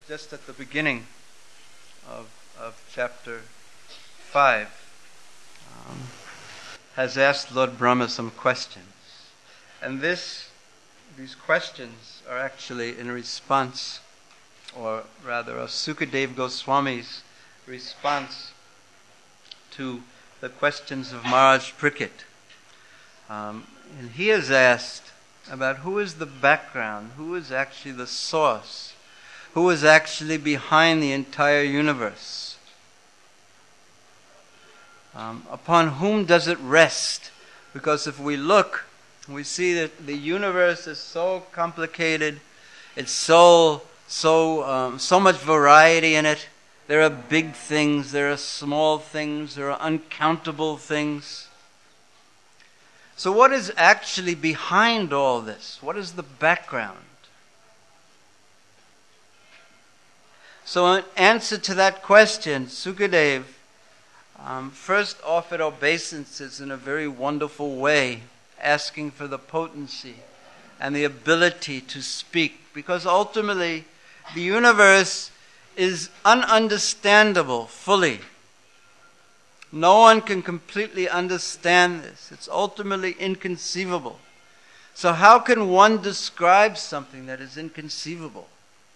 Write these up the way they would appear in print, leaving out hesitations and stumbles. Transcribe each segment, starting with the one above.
just at the beginning of chapter 5, has asked Lord Brahma some questions. And these questions are actually in response, or rather of Sukadeva Goswami's response to the questions of Maharaj Parikshit. And he has asked about who is the background, who is actually the source, who is actually behind the entire universe. Upon whom does it rest? Because if we look, we see that the universe is so complicated, it's so much variety in it. There are big things, there are small things, there are uncountable things. So what is actually behind all this? What is the background? So in answer to that question, Sukadeva first offered obeisances in a very wonderful way, asking for the potency and the ability to speak, because ultimately the universe is ununderstandable fully. No one can completely understand this. It's ultimately inconceivable. So how can one describe something that is inconceivable?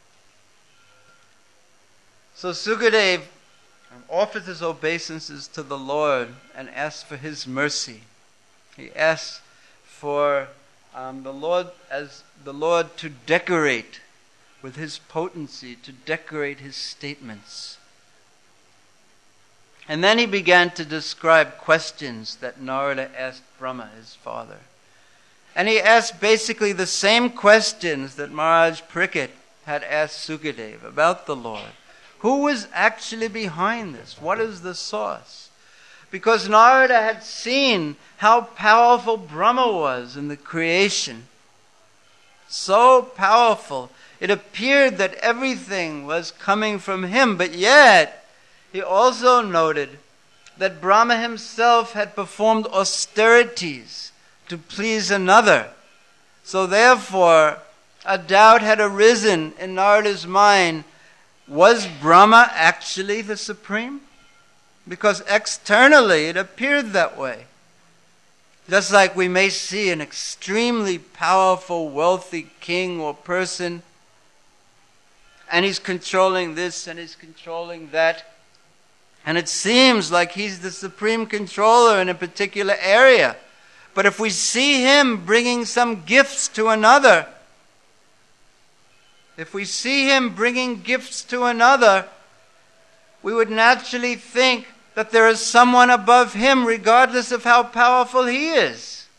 So Sukadeva offered his obeisances to the Lord and asked for His mercy. He asked for the Lord to decorate with His potency, to decorate His statements. And then he began to describe questions that Narada asked Brahma, his father. And he asked basically the same questions that Maharaj Parikshit had asked Sukadeva about the Lord. Who is actually behind this? What is the source? Because Narada had seen how powerful Brahma was in the creation. So powerful. It appeared that everything was coming from him, but yet he also noted that Brahma himself had performed austerities to please another. So therefore, a doubt had arisen in Narada's mind. Was Brahma actually the Supreme? Because externally it appeared that way. Just like we may see an extremely powerful, wealthy king or person, and he's controlling this and he's controlling that, and it seems like he's the supreme controller in a particular area. But if we see him bringing some gifts to another, we would naturally think that there is someone above him, regardless of how powerful he is.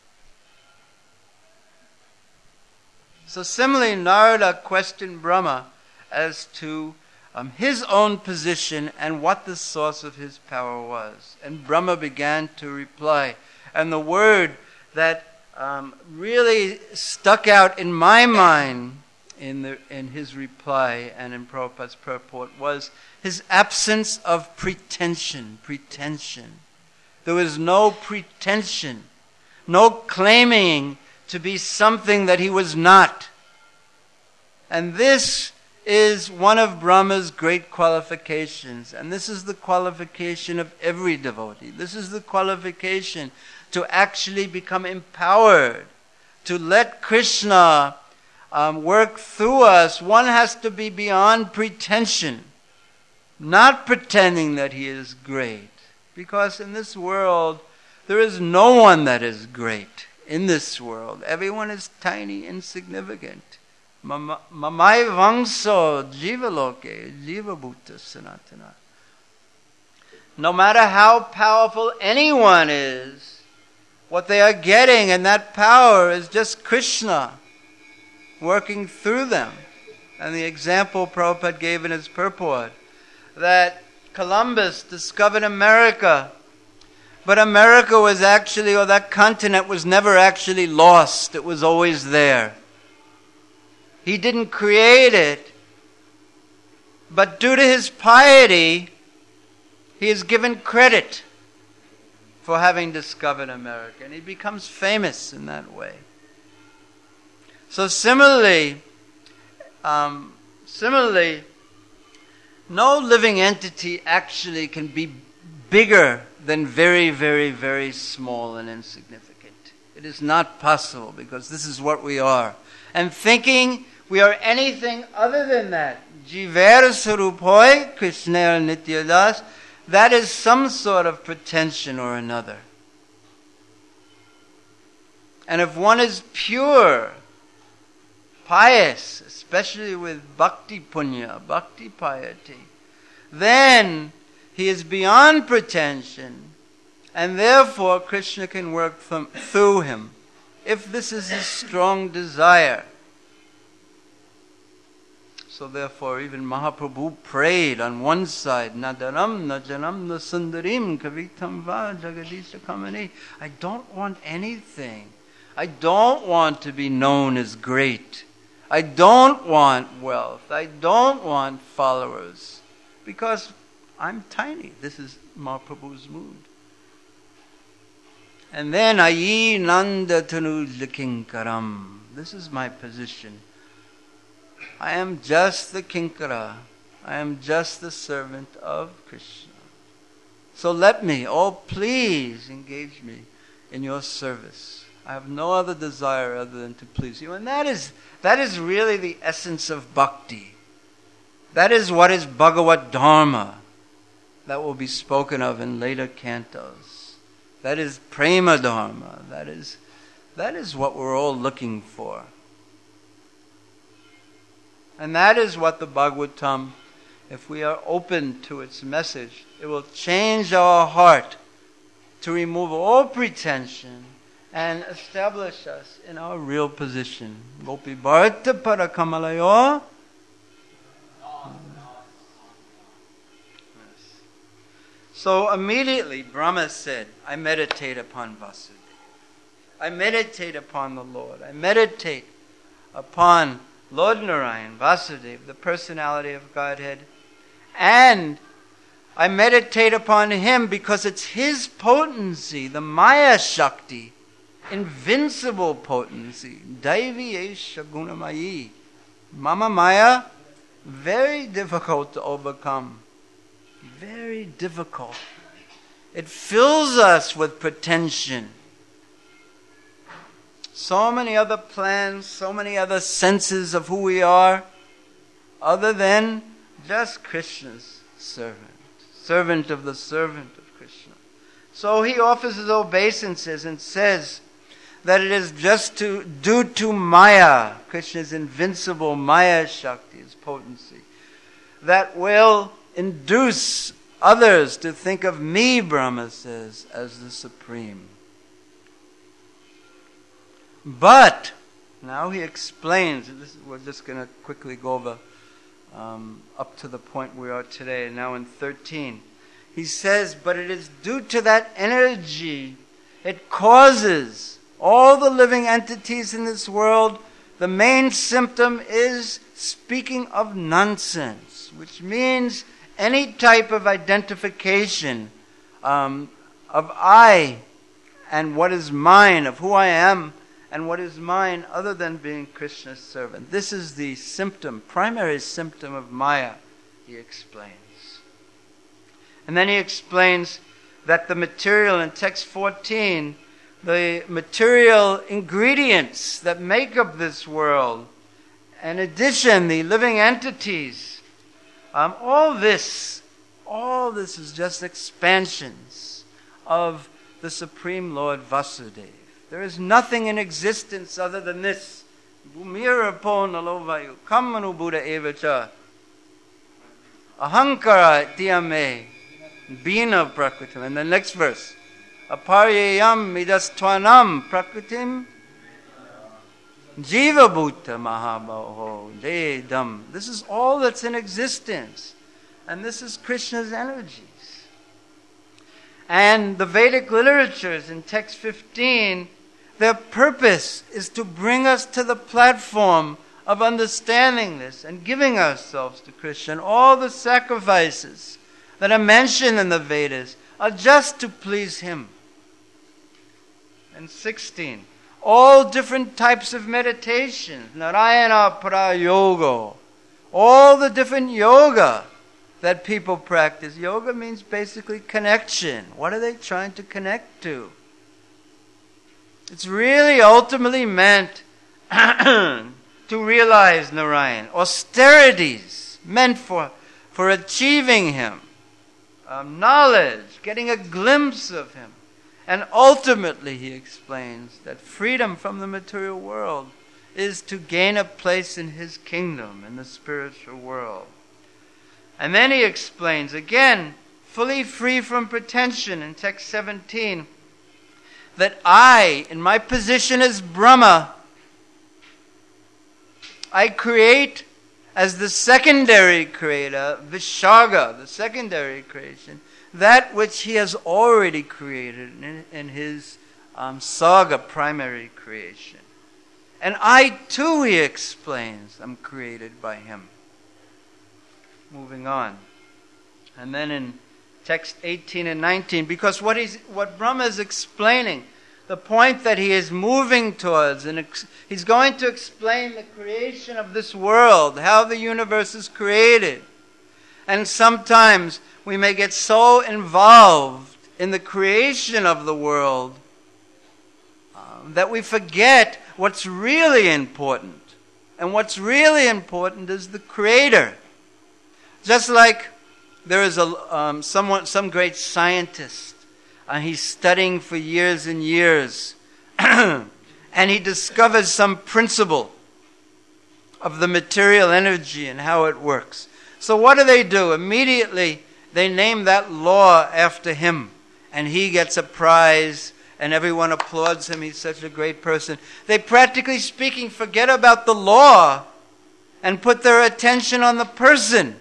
So similarly, Narada questioned Brahma as to his own position and what the source of his power was. And Brahma began to reply. And the word that really stuck out in my mind in his reply and in Prabhupada's purport was his absence of pretension. There was no pretension, no claiming to be something that he was not. And this is one of Brahma's great qualifications. And this is the qualification of every devotee. This is the qualification to actually become empowered, to let Krishna work through us. One has to be beyond pretension, not pretending that he is great. Because in this world, there is no one that is great. In this world, everyone is tiny, insignificant. Mamai vangso jivaloke jivabhuta sanatana. No matter how powerful anyone is, what they are getting in that power is just Krishna working through them. And the example Prabhupada gave in his purport, that Columbus discovered America, but America was actually, or that continent was never actually lost. It was always there. He didn't create it, but due to his piety, he is given credit for having discovered America, and he becomes famous in that way. So similarly, Similarly, no living entity actually can be bigger than very, very, very small and insignificant. It is not possible, because this is what we are. And thinking we are anything other than that, Jiver Sarup hoy, Krishna Nityadas, that is some sort of pretension or another. And if one is pure, pious, especially with bhakti punya, bhakti piety, then he is beyond pretension, and therefore Krishna can work through him, if this is his strong desire. So therefore even Mahaprabhu prayed on one side, Nadaram Najanam Nasundarim Kavitam Va Jagadisha Kamani. I don't want anything. I don't want to be known as great. I don't want wealth. I don't want followers. Because I'm tiny. This is Mahaprabhu's mood. And then Ayi Nanda Tanu Kinkaram. This is my position. I am just the Kinkara. I am just the servant of Krishna. So let me, please engage me in your service. I have no other desire other than to please you. And that is really the essence of bhakti. That is what is Bhagavad Dharma that will be spoken of in later cantos. That is Prema Dharma. That is what we're all looking for. And that is what the Bhagavatam, if we are open to its message, it will change our heart to remove all pretension and establish us in our real position. Gopi Bharata Parakamalayo. So immediately Brahma said, I meditate upon Vasudeva. I meditate upon the Lord. I meditate upon Lord Narayan, Vasudeva, the personality of Godhead. And I meditate upon him because it's his potency, the Maya Shakti, invincible potency. Daivi Esha Gunamayi. Mama Maya, very difficult to overcome. Very difficult. It fills us with pretension. So many other plans, so many other senses of who we are, other than just Krishna's servant of the servant of Krishna. So he offers his obeisances and says that it is just due to Maya, Krishna's invincible Maya Shakti, his potency, that will induce others to think of me, Brahma says, as the supreme. But, now he explains, we're just going to quickly go over up to the point we are today, now in 13. He says, but it is due to that energy, it causes all the living entities in this world, the main symptom is speaking of nonsense, which means any type of identification of I and what is mine, of who I am, and what is mine other than being Krishna's servant. This is the symptom, primary symptom of Maya, he explains. And then he explains that the material in text 14, the material ingredients that make up this world, in addition, the living entities, all this is just expansions of the Supreme Lord Vasudeva. There is nothing in existence other than this. Bhumirapo nalovayu kamanu buddha evacha ahankara tiyame bina prakritim. And the next verse, aparyayam midastvanam prakritim jiva bhuta mahabhaho dedam. This is all that's in existence. And this is Krishna's energies. And the Vedic literatures in text 15, their purpose is to bring us to the platform of understanding this and giving ourselves to Krishna. And all the sacrifices that are mentioned in the Vedas are just to please him. And 16, all different types of meditation, Narayana Prayogo, all the different yoga that people practice. Yoga means basically connection. What are they trying to connect to? It's really ultimately meant to realize Narayan. Austerities meant for achieving him. Knowledge, getting a glimpse of him. And ultimately, he explains, that freedom from the material world is to gain a place in his kingdom, in the spiritual world. And then he explains, again, fully free from pretension in text 17, that I, in my position as Brahma, I create as the secondary creator, Visharga, the secondary creation, that which he has already created in his Sarga, primary creation. And I too, he explains, am created by him. Moving on. And then in text 18 and 19, because what Brahma is explaining, the point that he is moving towards, and he's going to explain the creation of this world, how the universe is created. And sometimes we may get so involved in the creation of the world that we forget what's really important. And what's really important is the Creator. Just like there is some great scientist, he's studying for years and years, and he discovers some principle of the material energy and how it works. So what do? Immediately they name that law after him, and he gets a prize, and everyone applauds him. He's such a great person. They, practically speaking, forget about the law and put their attention on the person.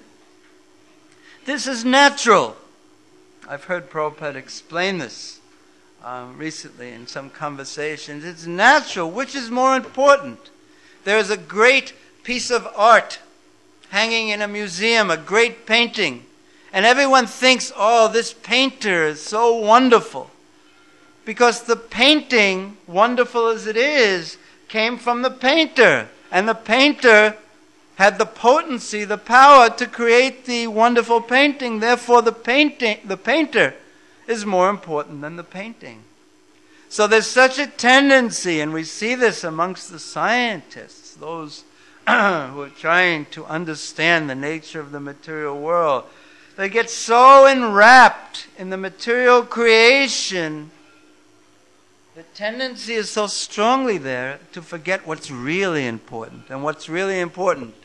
This is natural. I've heard Prabhupada explain this recently in some conversations. It's natural. Which is more important? There is a great piece of art hanging in a museum, a great painting. And everyone thinks, oh, this painter is so wonderful. Because the painting, wonderful as it is, came from the painter. And the painter had the potency, the power to create the wonderful painting. Therefore, the painter is more important than the painting. So there's such a tendency, and we see this amongst the scientists, those who are trying to understand the nature of the material world. They get so enwrapped in the material creation. The tendency is so strongly there to forget what's really important. And what's really important?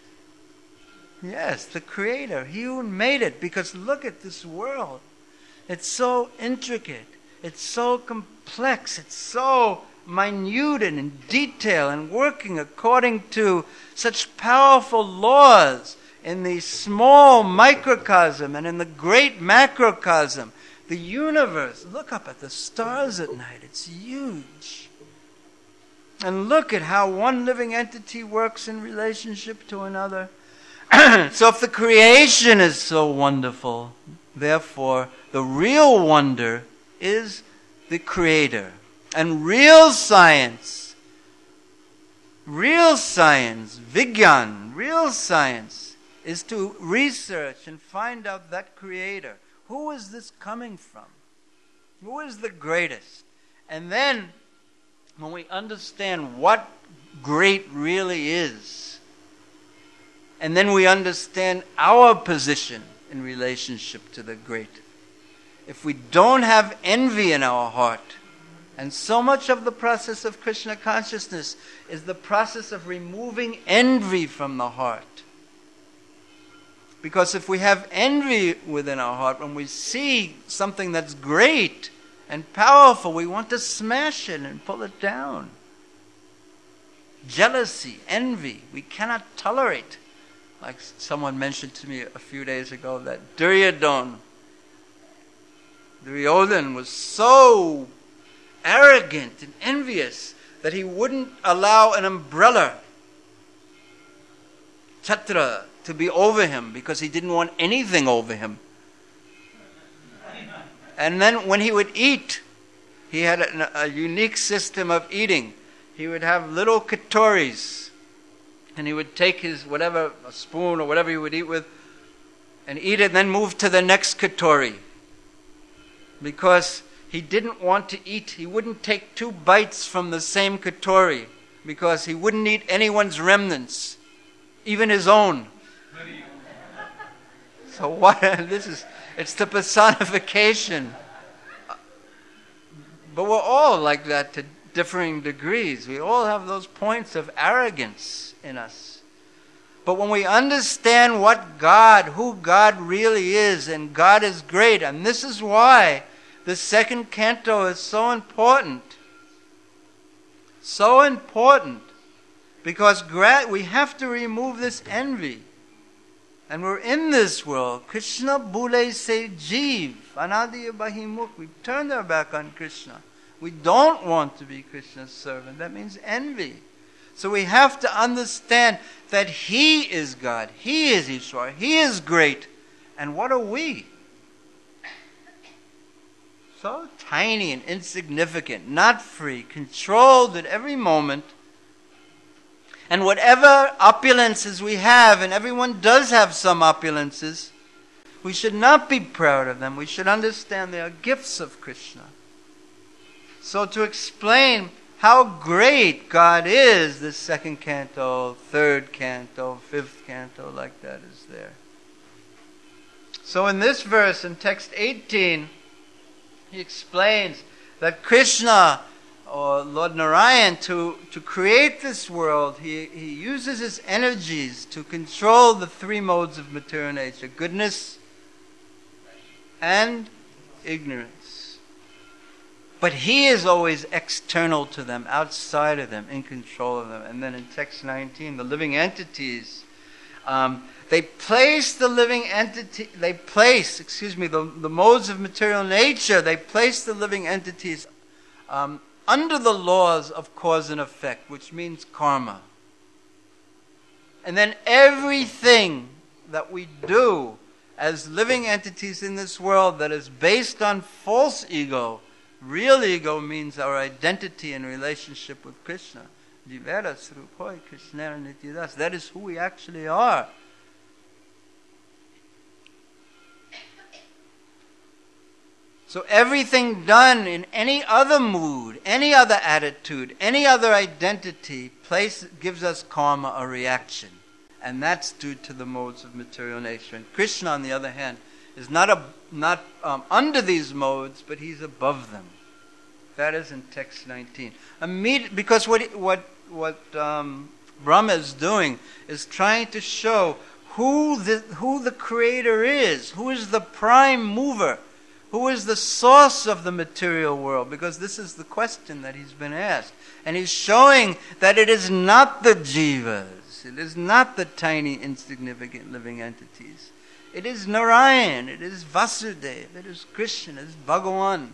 Yes, the Creator. He who made it. Because look at this world. It's so intricate. It's so complex. It's so minute and in detail and working according to such powerful laws in the small microcosm and in the great macrocosm. The universe, look up at the stars at night. It's huge. And look at how one living entity works in relationship to another. So if the creation is so wonderful, therefore the real wonder is the Creator. And real science, Vigyan, real science is to research and find out that Creator. Who is this coming from? Who is the greatest? And then, when we understand what great really is, and then we understand our position in relationship to the great. If we don't have envy in our heart, and so much of the process of Krishna consciousness is the process of removing envy from the heart. Because if we have envy within our heart, when we see something that's great and powerful, we want to smash it and pull it down. Jealousy, envy, we cannot tolerate. Like someone mentioned to me a few days ago that Duryodhana was so arrogant and envious that he wouldn't allow an umbrella, chhatra, to be over him because he didn't want anything over him. And then when he would eat, he had a unique system of eating. He would have little katoris, And he would take his whatever, a spoon or whatever he would eat with, and eat it, and then move to the next katori. Because he didn't want to eat, he wouldn't take 2 bites from the same katori, because he wouldn't eat anyone's remnants, even his own. So what, it's the personification. But we're all like that to differing degrees. We all have those points of arrogance in us. But when we understand who God really is, and God is great, and this is why the 2nd canto is so important. So important. Because we have to remove this envy. And we're in this world. Krishna bule se jeev. Anadiya bahimukh. We turn our back on Krishna. We don't want to be Krishna's servant. That means envy. So we have to understand that He is God. He is Ishwar. He is great. And what are we? So tiny and insignificant, not free, controlled at every moment. And whatever opulences we have, and everyone does have some opulences, we should not be proud of them. We should understand they are gifts of Krishna. So to explain how great God is, the 2nd canto, 3rd canto, 5th canto, like that is there. So in this verse, in text 18, he explains that Krishna, or Lord Narayan, to create this world, he uses his energies to control the 3 modes of material nature: goodness and ignorance. But he is always external to them, outside of them, in control of them. And then in text 19, the living entities, they place the modes of material nature, they place the living entities under the laws of cause and effect, which means karma. And then everything that we do as living entities in this world that is based on false ego, real ego means our identity and relationship with Krishna. That is who we actually are. So everything done in any other mood, any other attitude, any other identity gives us karma, a reaction. And that's due to the modes of material nature. And Krishna, on the other hand, is not under these modes, but he's above them. That is in text 19. Because what Brahma is doing is trying to show who the Creator is, who is the prime mover, who is the source of the material world, because this is the question that he's been asked. And he's showing that it is not the jivas, it is not the tiny, insignificant living entities. It is Narayan, it is Vasudeva, it is Krishna, it is Bhagavan.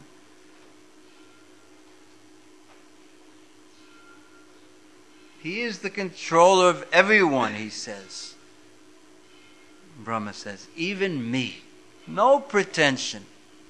He is the controller of everyone, he says. Brahma says, even me. No pretension.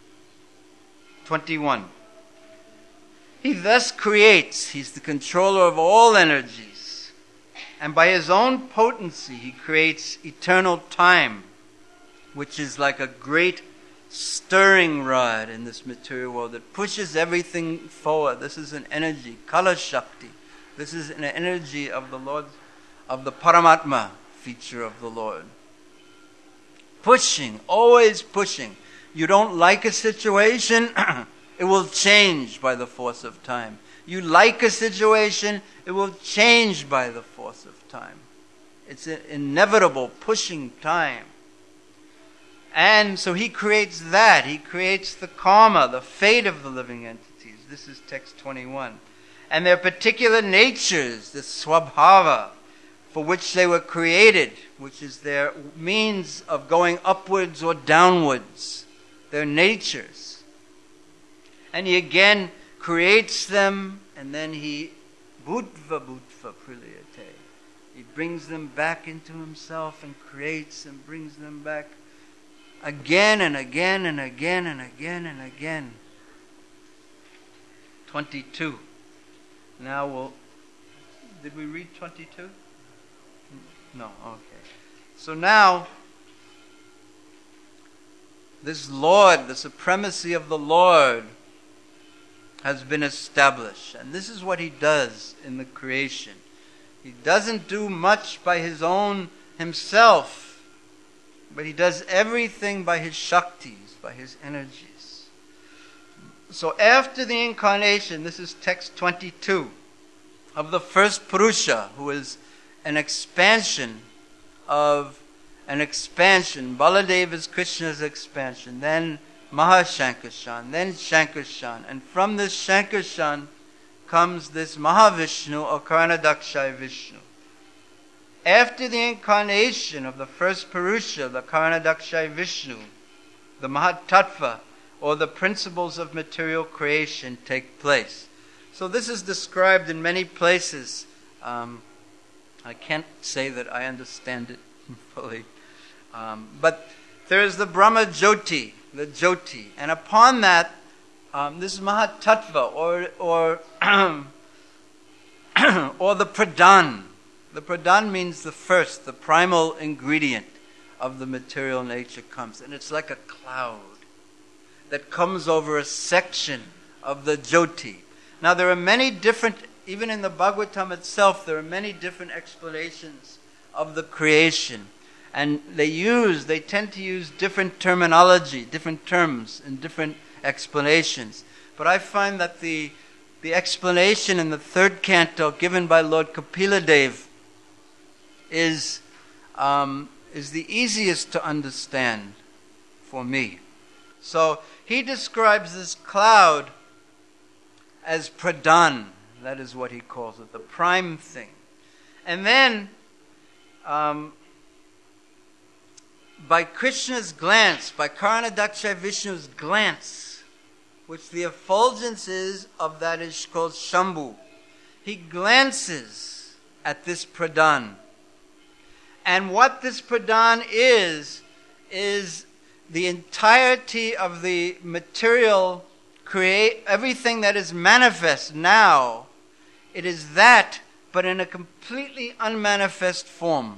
21. He thus creates. He's the controller of all energies. And by his own potency, he creates eternal time, which is like a great stirring rod in this material world that pushes everything forward. This is an energy, Kala Shakti. This is an energy of the Lord, of the Paramatma feature of the Lord. Pushing, always pushing. You don't like a situation, it will change by the force of time. You like a situation, it will change by the force of time. It's an inevitable pushing time. And so he creates that. He creates the karma, the fate of the living entities. This is text 21. And their particular natures, the swabhava, for which they were created, which is their means of going upwards or downwards, their natures. And he again creates them, and then he bhutva priliyate. He brings them back into himself and creates and brings them back again and again and again and again and again. 22. Now did we read 22? No, okay. So now, this Lord, the supremacy of the Lord, has been established. And this is what He does in the creation. He doesn't do much by His own Himself, but He does everything by His Shaktis, by His energies. So after the incarnation, this is text 22, of the first Purusha, who is an expansion. Baladev is Krishna's expansion, then Mahashankarshan, then Shankarshan, and from this Shankarshan comes this Mahavishnu or Karanadakshayi Vishnu. After the incarnation of the first Purusha, the Karanadakshayi Vishnu, the Mahatattva, or the principles of material creation take place. So this is described in many places. I can't say that I understand it fully. But there is the Brahma Jyoti, the Jyoti. And upon that, this Mahatattva, or or the Pradhan. The Pradhan means the first, the primal ingredient of the material nature comes. And it's like a cloud that comes over a section of the Jyoti. Now there are many different, even in the Bhagavatam itself, there are many different explanations of the creation. And they tend to use different terminology, different terms, and different explanations. But I find that the explanation in the third canto given by Lord Kapiladev is the easiest to understand for me. So he describes this cloud as Pradhan. That is what he calls it, the prime thing. And then, by Krishna's glance, by Karanadakshayi Vishnu's glance, which the effulgence is of that is called Shambhu, he glances at this Pradhan. And what this Pradhan is the entirety of the material everything that is manifest now. It is that, but in a completely unmanifest form.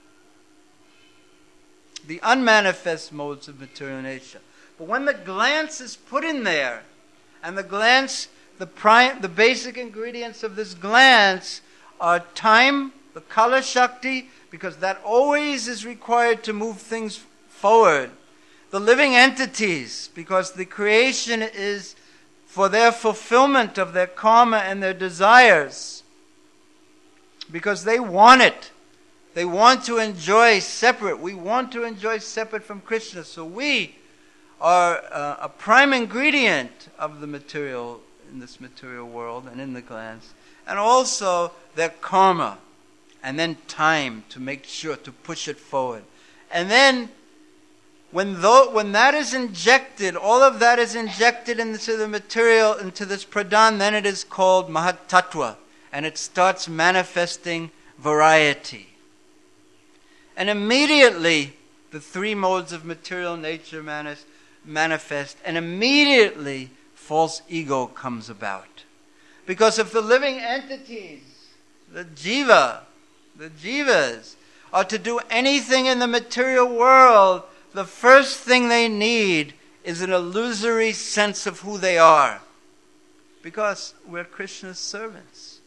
The unmanifest modes of material nature. But when the glance is put in there, and the glance, the basic ingredients of this glance are time, the Kala Shakti, because that always is required to move things forward. The living entities, because the creation is for their fulfillment of their karma and their desires. Because they want it. They want to enjoy separate. We want to enjoy separate from Krishna. So we are a prime ingredient of the material, in this material world and in the glance. And also their karma. And then time to make sure to push it forward. And then when that is injected, all of that is injected into the material, into this Pradhan, then it is called Mahatattva. And it starts manifesting variety. And immediately, the three modes of material nature manifest. And immediately, false ego comes about. Because if the living entities, the jivas, are to do anything in the material world, the first thing they need is an illusory sense of who they are. Because we're Krishna's servants.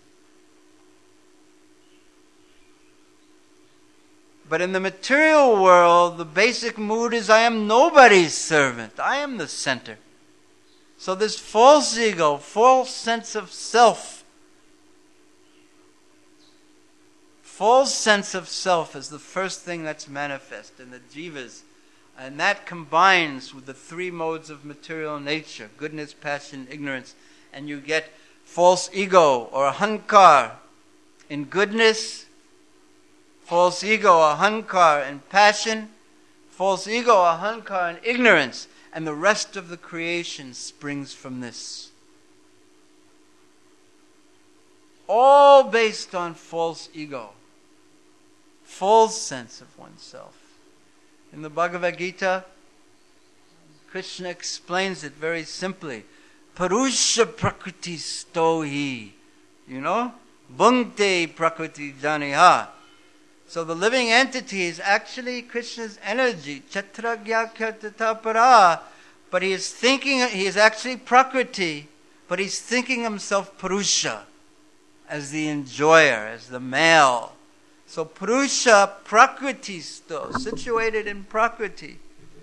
But in the material world, the basic mood is I am nobody's servant. I am the center. So this false ego, false sense of self, is the first thing that's manifest in the jivas. And that combines with the three modes of material nature, goodness, passion, ignorance. And you get false ego or ahankar in goodness, false ego, ahankar in passion, false ego, ahankar in ignorance. And the rest of the creation springs from this. All based on false ego, false sense of oneself. In the Bhagavad Gita, Krishna explains it very simply. Purusha prakriti stohi. Bhungte prakriti janiha. So the living entity is actually Krishna's energy, Chatragyakyatatapara, but he is actually Prakriti, but he's thinking himself Purusha, as the enjoyer, as the male. So Purusha, Prakriti still, situated in Prakriti.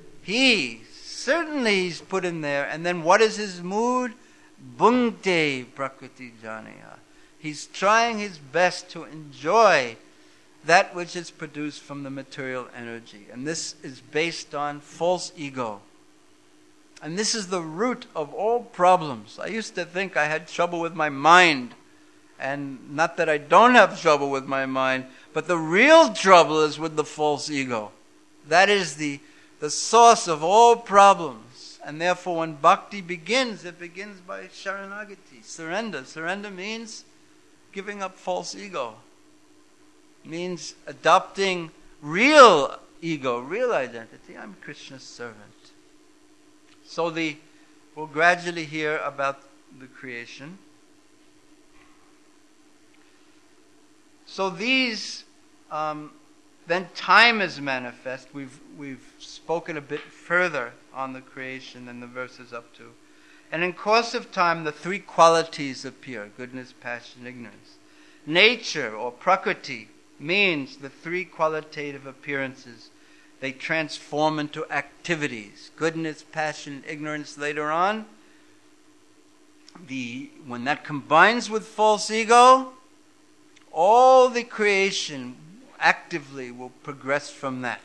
He's put in there, and then what is his mood? Bhungte Prakriti Janiya. He's trying his best to enjoy that which is produced from the material energy. And this is based on false ego. And this is the root of all problems. I used to think I had trouble with my mind. And not that I don't have trouble with my mind, but the real trouble is with the false ego. That is the source of all problems. And therefore when bhakti begins, it begins by sharanagati, surrender. Surrender means giving up false ego. It means adopting real ego, real identity. I'm Krishna's servant. So we'll gradually hear about the creation. So these, then time is manifest. We've spoken a bit further on the creation than the verses up to. And in course of time, the three qualities appear: goodness, passion, ignorance. Nature, or prakriti, means the three qualitative appearances. They transform into activities. Goodness, passion, ignorance later on. When that combines with false ego, all the creation actively will progress from that.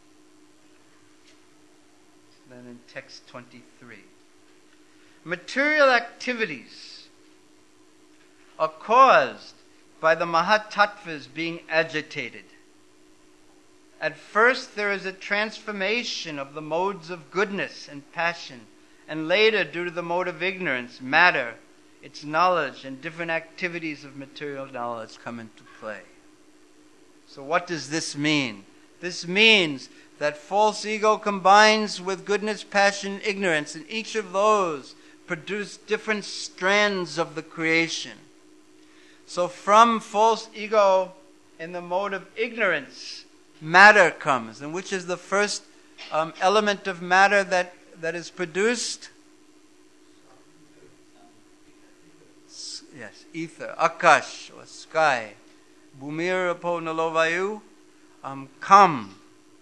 Then in text 23. Material activities are caused by the Mahatattvas being agitated. At first there is a transformation of the modes of goodness and passion, and later, due to the mode of ignorance, matter, its knowledge, and different activities of material knowledge come into play. So what does this mean? This means that false ego combines with goodness, passion, ignorance, and each of those produce different strands of the creation. So from false ego in the mode of ignorance, matter comes. And which is the first element of matter that is produced? Yes, ether, akash, or sky. Bhumir apo nalovayu, come.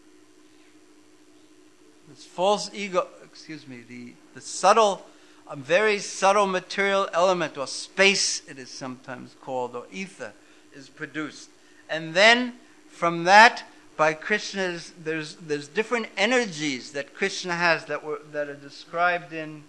This false ego, the subtle, a very subtle material element, or space it is sometimes called, or ether, is produced. And then from that, by Krishna's, there's different energies that Krishna has that are described in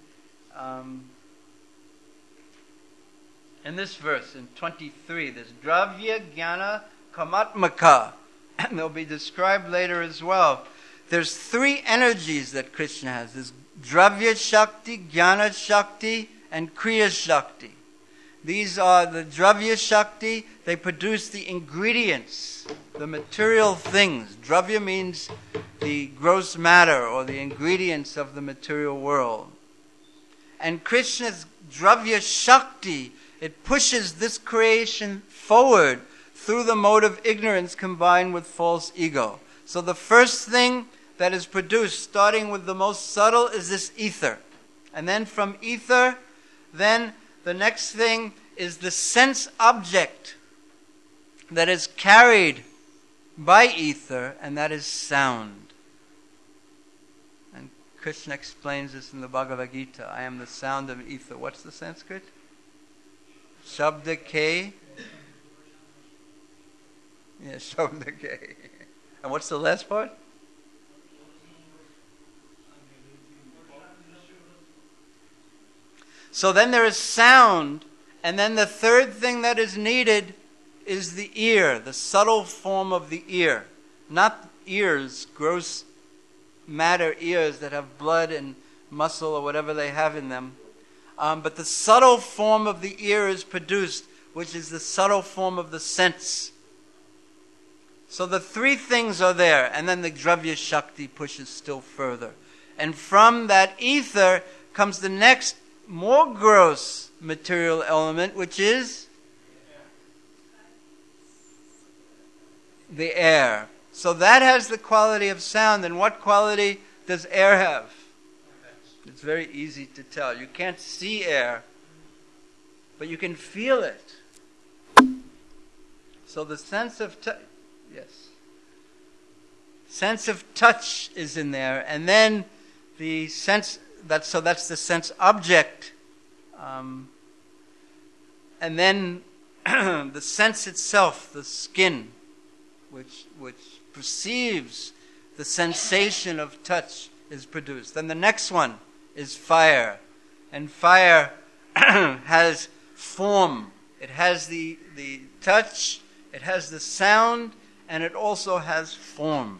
this verse, in 23. There's Dravya, Jnana, Kamatmaka, and they'll be described later as well. There's three energies that Krishna has. There's Dravya Shakti, Jnana Shakti, and Kriya Shakti. These are the Dravya Shakti. They produce the ingredients, the material things. Dravya means the gross matter or the ingredients of the material world. And Krishna's Dravya Shakti, it pushes this creation forward through the mode of ignorance combined with false ego. So the first thing that is produced, starting with the most subtle, is this ether. And then from ether, then the next thing is the sense object that is carried by ether, and that is sound. And Krishna explains this in the Bhagavad Gita. I am the sound of ether. What's the Sanskrit? Shabda ke. Yeah, Shabda ke. And what's the last part? So then there is sound, and then the third thing that is needed is the ear, the subtle form of the ear. Not ears, gross matter ears that have blood and muscle or whatever they have in them. But the subtle form of the ear is produced, which is the subtle form of the sense. So the three things are there, and then the Dravya Shakti pushes still further. And from that ether comes the next more gross material element, which is the air. So that has the quality of sound. And what quality does air have? It's very easy to tell. You can't see air, but you can feel it. So the sense of touch, yes, sense of touch is in there, and then the sense that's the sense object, and then the sense itself, the skin, which perceives the sensation of touch, is produced. Then the next one is fire, and fire has form. It has the touch, it has the sound, and it also has form.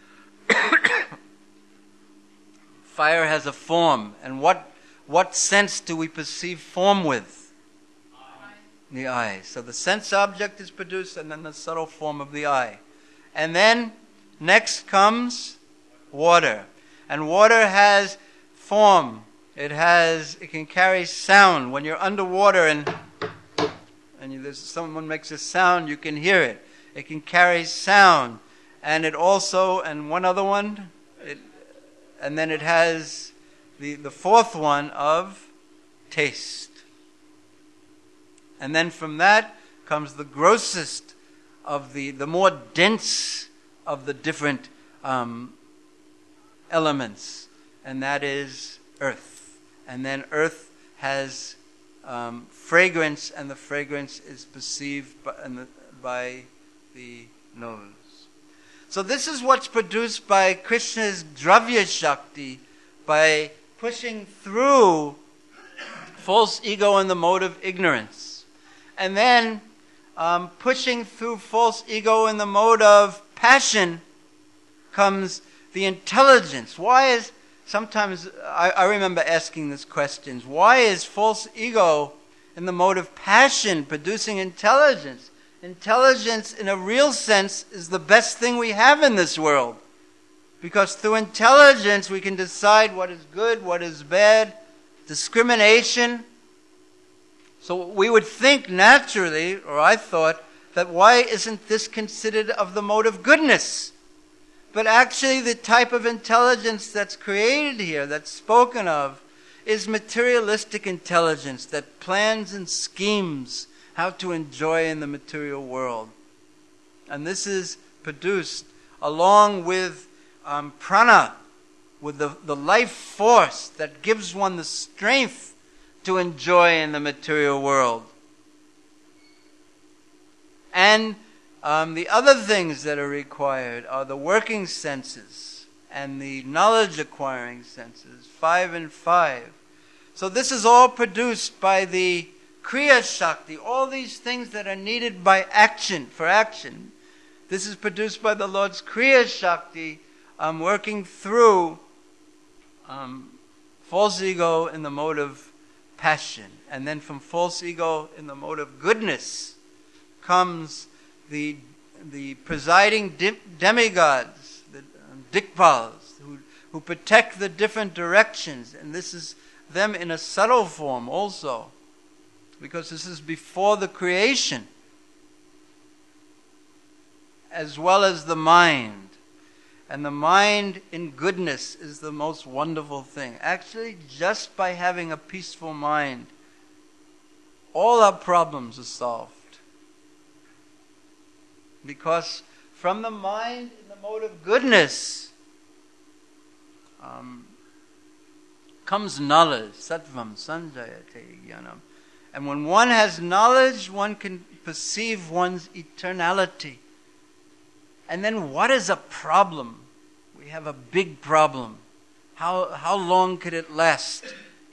Fire has a form, and what sense do we perceive form with? The eye. So the sense object is produced, and then the subtle form of the eye. And then next comes water. And water has form. It can carry sound. When you're underwater and someone makes a sound, you can hear it. It can carry sound. And it also, and one other one, and then it has the fourth one of taste. And then from that comes the grossest of the more dense of the different elements, and that is earth. And then earth has fragrance, and the fragrance is perceived by the nose. So this is what's produced by Krishna's Dravya Shakti, by pushing through false ego and the mode of ignorance. And then pushing through false ego in the mode of passion comes the intelligence. Why is, sometimes I remember asking this question, why is false ego in the mode of passion producing intelligence? Intelligence in a real sense is the best thing we have in this world. Because through intelligence we can decide what is good, what is bad, discrimination. So we would think naturally, or I thought, that why isn't this considered of the mode of goodness? But actually the type of intelligence that's created here, that's spoken of, is materialistic intelligence that plans and schemes how to enjoy in the material world. And this is produced along with prana, with the life force that gives one the strength to enjoy in the material world. And the other things that are required are the working senses and the knowledge acquiring senses, 5 and 5. So this is all produced by the Kriya Shakti, all these things that are needed by action, for action. This is produced by the Lord's Kriya Shakti, working through false ego in the mode of passion. And then from false ego in the mode of goodness comes the presiding demigods, the Dikpals, who protect the different directions. And this is them in a subtle form also, because this is before the creation, as well as the mind. And the mind in goodness is the most wonderful thing. Actually, just by having a peaceful mind, all our problems are solved. Because from the mind in the mode of goodness comes knowledge, sattvam sanjayate jnanam. And when one has knowledge, one can perceive one's eternality. And then what is a problem? We have a big problem. How long could it last?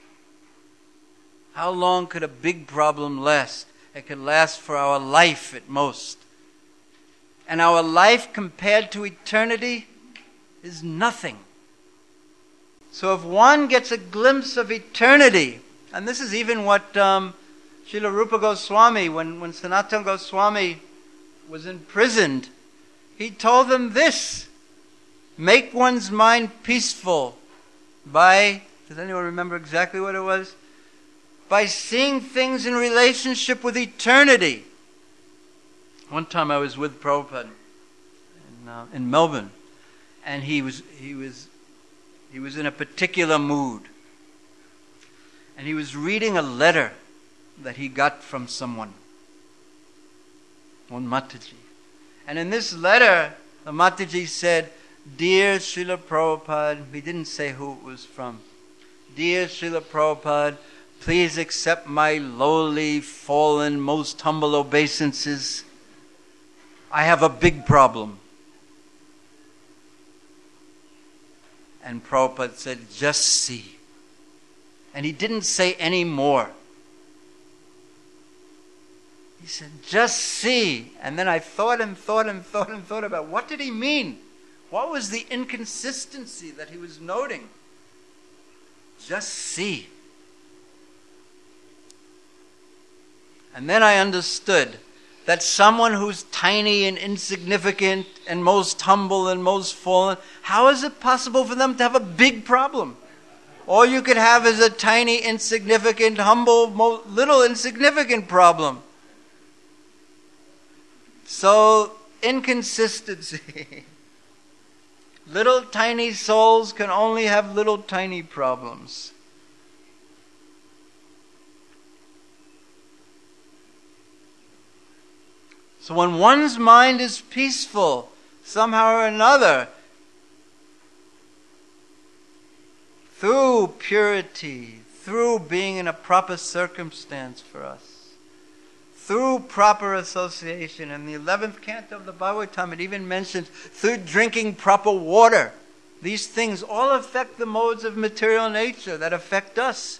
How long could a big problem last? It could last for our life at most. And our life compared to eternity is nothing. So if one gets a glimpse of eternity, and this is even what Srila Rupa Goswami, when Sanatana Goswami was imprisoned, he told them this: make one's mind peaceful by, does anyone remember exactly what it was? By seeing things in relationship with eternity. One time I was with Prabhupada in Melbourne, and he was in a particular mood, and he was reading a letter that he got from someone, one Mataji. And in this letter, the Mataji said, "Dear Srila Prabhupada," he didn't say who it was from, "Dear Srila Prabhupada, please accept my lowly, fallen, most humble obeisances. I have a big problem." And Prabhupada said, "Just see." And he didn't say any more. He said, "Just see." And then I thought about what did he mean? What was the inconsistency that he was noting? Just see. And then I understood that someone who's tiny and insignificant and most humble and most fallen, how is it possible for them to have a big problem? All you could have is a tiny, insignificant, humble, little insignificant problem. So, inconsistency. Little tiny souls can only have little tiny problems. So when one's mind is peaceful, somehow or another, through purity, through being in a proper circumstance for us, through proper association. In the 11th canto of the Bhagavatam, it even mentions through drinking proper water. These things all affect the modes of material nature that affect us.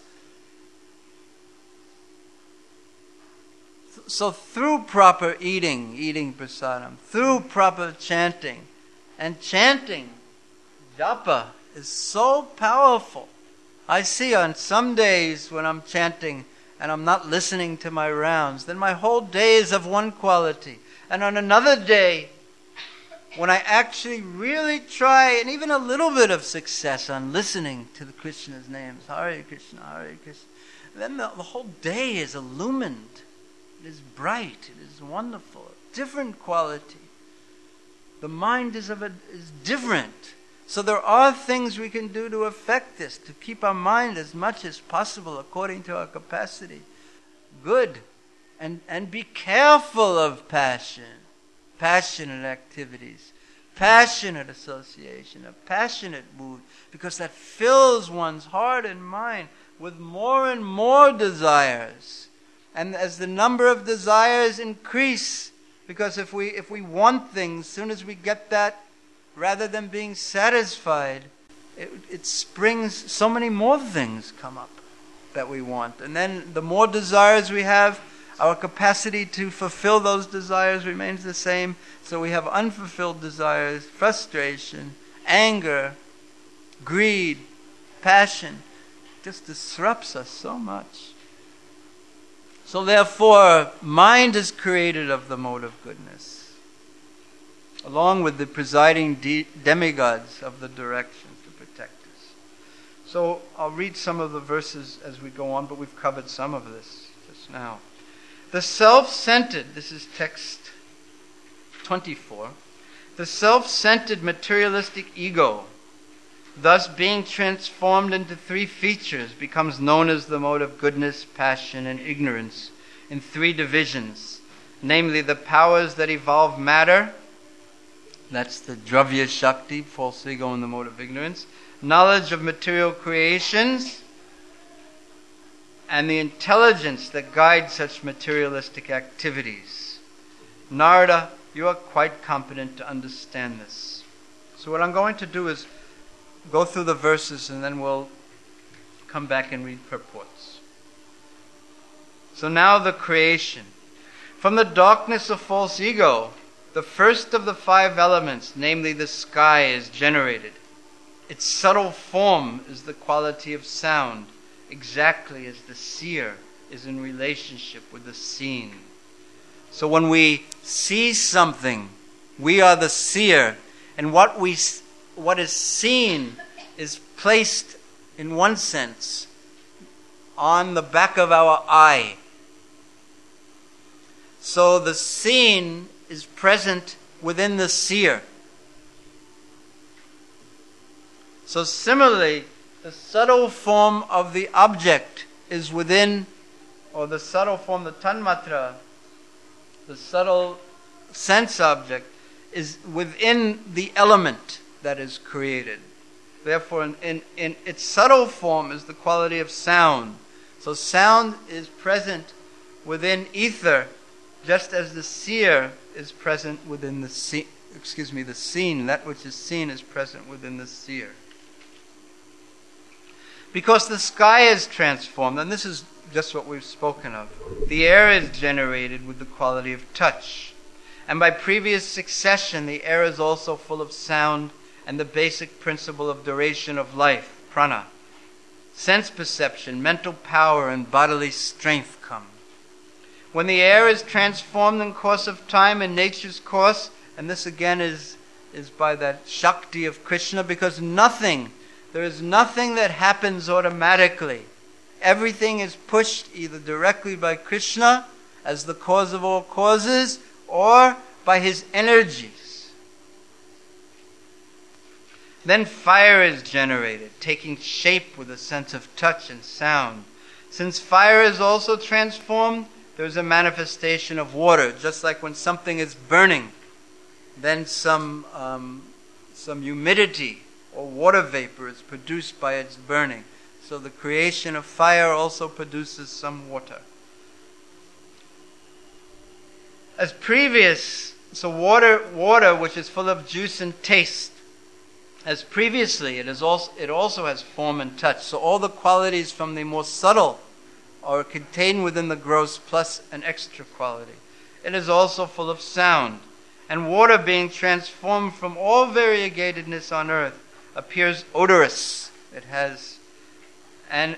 So through proper eating prasadam, through proper chanting, and chanting, japa, is so powerful. I see on some days when I'm chanting and I'm not listening to my rounds, then my whole day is of one quality. And on another day, when I actually really try, and even a little bit of success on listening to the Krishna's names, Hare Krishna, Hare Krishna, then the whole day is illumined. It is bright. It is wonderful. Different quality. The mind is different. So there are things we can do to affect this, to keep our mind as much as possible according to our capacity good. And be careful of passionate activities, passionate association, a passionate mood, because that fills one's heart and mind with more and more desires. And as the number of desires increase, because if we want things, as soon as we get that, rather than being satisfied, it springs, so many more things come up that we want. And then the more desires we have, our capacity to fulfill those desires remains the same. So we have unfulfilled desires, frustration, anger, greed, passion. It just disrupts us so much. So therefore, mind is created of the mode of goodness, along with the presiding demigods of the directions to protect us. So I'll read some of the verses as we go on, but we've covered some of this just now. The self-centered, this is text 24, the self-centered materialistic ego, thus being transformed into three features, becomes known as the mode of goodness, passion, and ignorance in three divisions, namely the powers that evolve matter, that's the Dravya Shakti, false ego in the mode of ignorance, knowledge of material creations, and the intelligence that guides such materialistic activities. Narada, you are quite competent to understand this. So what I'm going to do is go through the verses and then we'll come back and read purports. So now the creation. From the darkness of false ego, the first of the five elements, namely the sky, is generated. Its subtle form is the quality of sound, exactly as the seer is in relationship with the seen. So when we see something, we are the seer, and what is seen is placed, in one sense, on the back of our eye. So the seen is present within the seer. So similarly, the subtle form of the object is within, or the subtle form, the tanmatra, the subtle sense object, is within the element that is created. Therefore, in its subtle form is the quality of sound. So sound is present within ether, just as the seer is present within the the seen. That which is seen is present within the seer. Because the sky is transformed, and this is just what we've spoken of. The air is generated with the quality of touch. And by previous succession, the air is also full of sound and the basic principle of duration of life, prana. Sense perception, mental power, and bodily strength come. When the air is transformed in course of time, in nature's course, and this again is by that Shakti of Krishna, because there is nothing that happens automatically. Everything is pushed either directly by Krishna as the cause of all causes, or by his energies. Then fire is generated, taking shape with a sense of touch and sound. Since fire is also transformed, there's a manifestation of water, just like when something is burning, then some humidity or water vapor is produced by its burning. So the creation of fire also produces some water. As previous, so water which is full of juice and taste, as previously it also has form and touch. So all the qualities from the more subtle are contained within the gross, plus an extra quality. It is also full of sound. And water, being transformed from all variegatedness on earth, appears odorous. It has, and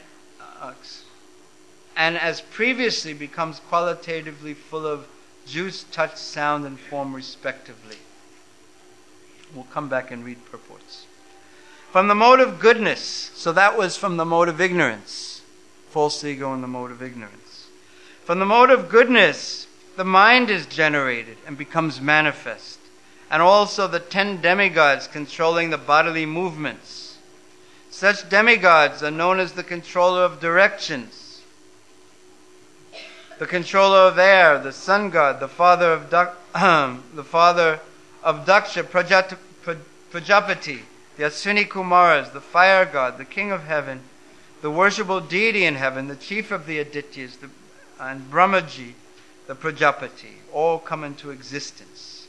as previously becomes qualitatively full of juice, touch, sound, and form respectively. We'll come back and read purports. From the mode of goodness, so that was from the mode of ignorance, false ego and the mode of ignorance. From the mode of goodness, the mind is generated and becomes manifest, and also the 10 demigods controlling the bodily movements. Such demigods are known as the controller of directions, the controller of air, the sun god, the father of Daksha Prajapati, the Aswini Kumaras, the fire god, the king of heaven, the worshipable deity in heaven, the chief of the Adityas, and Brahmaji, the Prajapati, all come into existence.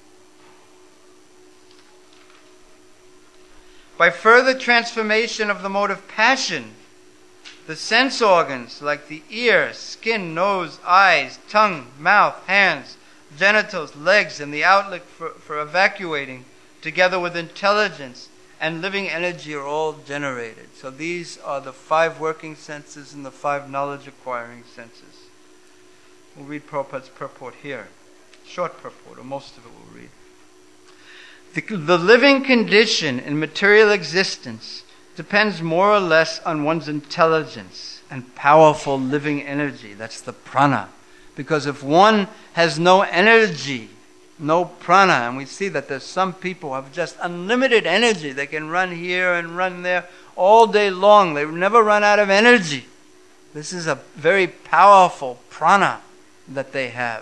By further transformation of the mode of passion, the sense organs like the ear, skin, nose, eyes, tongue, mouth, hands, genitals, legs, and the outlet for evacuating, together with intelligence and living energy, are all generated. So these are the 5 working senses and the 5 knowledge acquiring senses. We'll read Prabhupada's purport here. Short purport, or most of it we'll read. The living condition in material existence depends more or less on one's intelligence and powerful living energy. That's the prana. Because if one has no energy, no prana, and we see that there's some people who have just unlimited energy. They can run here and run there all day long. They never run out of energy. This is a very powerful prana that they have.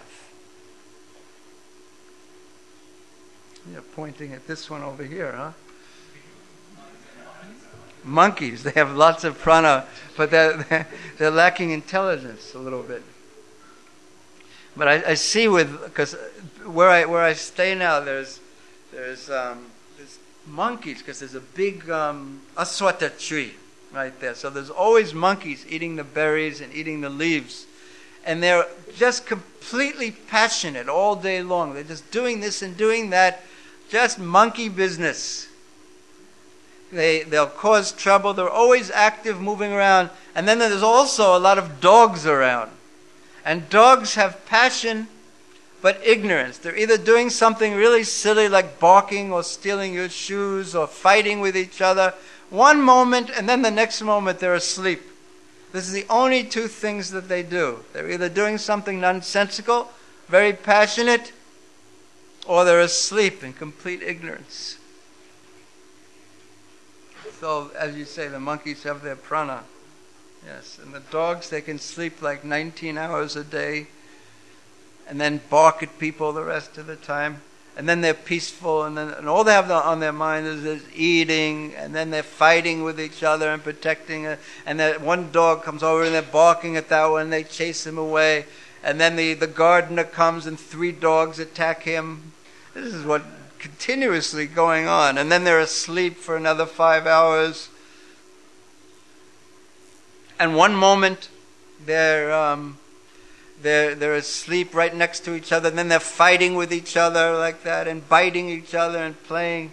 You're pointing at this one over here, huh? Monkeys, they have lots of prana, but they're lacking intelligence a little bit. But I see because where I stay now, there's monkeys, because there's a big aswata tree right there. So there's always monkeys eating the berries and eating the leaves. And they're just completely passionate all day long. They're just doing this and doing that. Just monkey business. They'll cause trouble. They're always active, moving around. And then there's also a lot of dogs around. And dogs have passion, but ignorance. They're either doing something really silly like barking or stealing your shoes or fighting with each other one moment, and then the next moment they're asleep. This is the only 2 things that they do. They're either doing something nonsensical, very passionate, or they're asleep in complete ignorance. So, as you say, the monkeys have their prana. Yes, and the dogs, they can sleep like 19 hours a day and then bark at people the rest of the time. And then they're peaceful, and all they have on their mind is eating, and then they're fighting with each other and protecting it. And that one dog comes over and they're barking at that one, and they chase him away. And then the gardener comes and 3 dogs attack him. This is what continuously going on. And then they're asleep for another 5 hours. And one moment they're asleep right next to each other, and then they're fighting with each other like that, and biting each other and playing.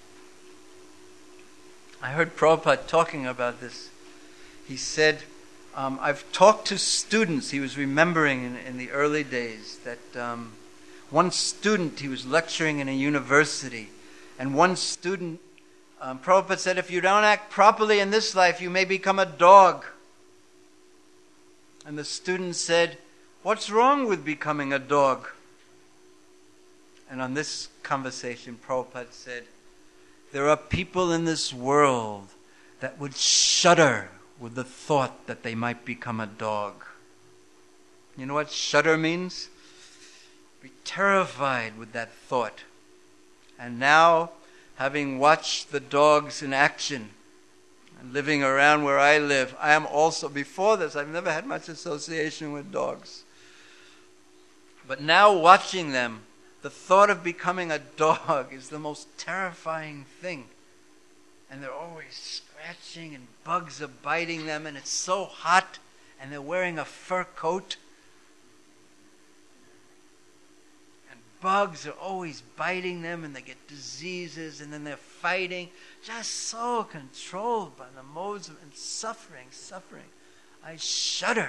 I heard Prabhupada talking about this. He said, I've talked to students. He was remembering in the early days that one student, he was lecturing in a university, and one student, Prabhupada said, if you don't act properly in this life, you may become a dog. And the student said, what's wrong with becoming a dog? And on this conversation, Prabhupada said, there are people in this world that would shudder with the thought that they might become a dog. You know what shudder means? Be terrified with that thought. And now, having watched the dogs in action, and living around where I live, I am also, before this, I've never had much association with dogs. But now watching them, the thought of becoming a dog is the most terrifying thing. And they're always scratching and bugs are biting them, and it's so hot, and they're wearing a fur coat. And bugs are always biting them, and they get diseases, and then they're fighting. Just so controlled by the modes of and suffering. I shudder.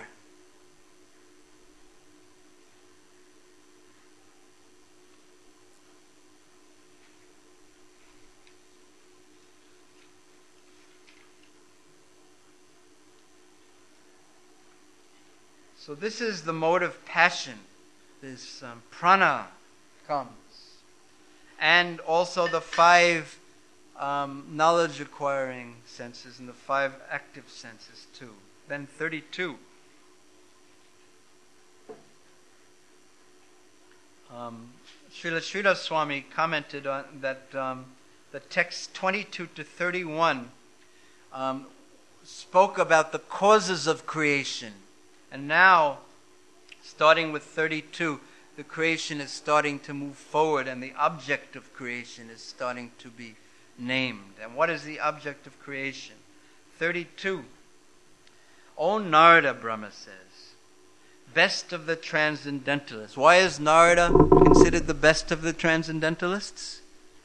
So this is the mode of passion. This prana comes. And also the 5 knowledge-acquiring senses and the 5 active senses too. Then 32. Srila Sridhar Swami commented on that the text 22 to 31 spoke about the causes of creation. And now, starting with 32, the creation is starting to move forward, and the object of creation is starting to be named. And what is the object of creation? 32. O Narada, Brahma says, best of the transcendentalists. Why is Narada considered the best of the transcendentalists?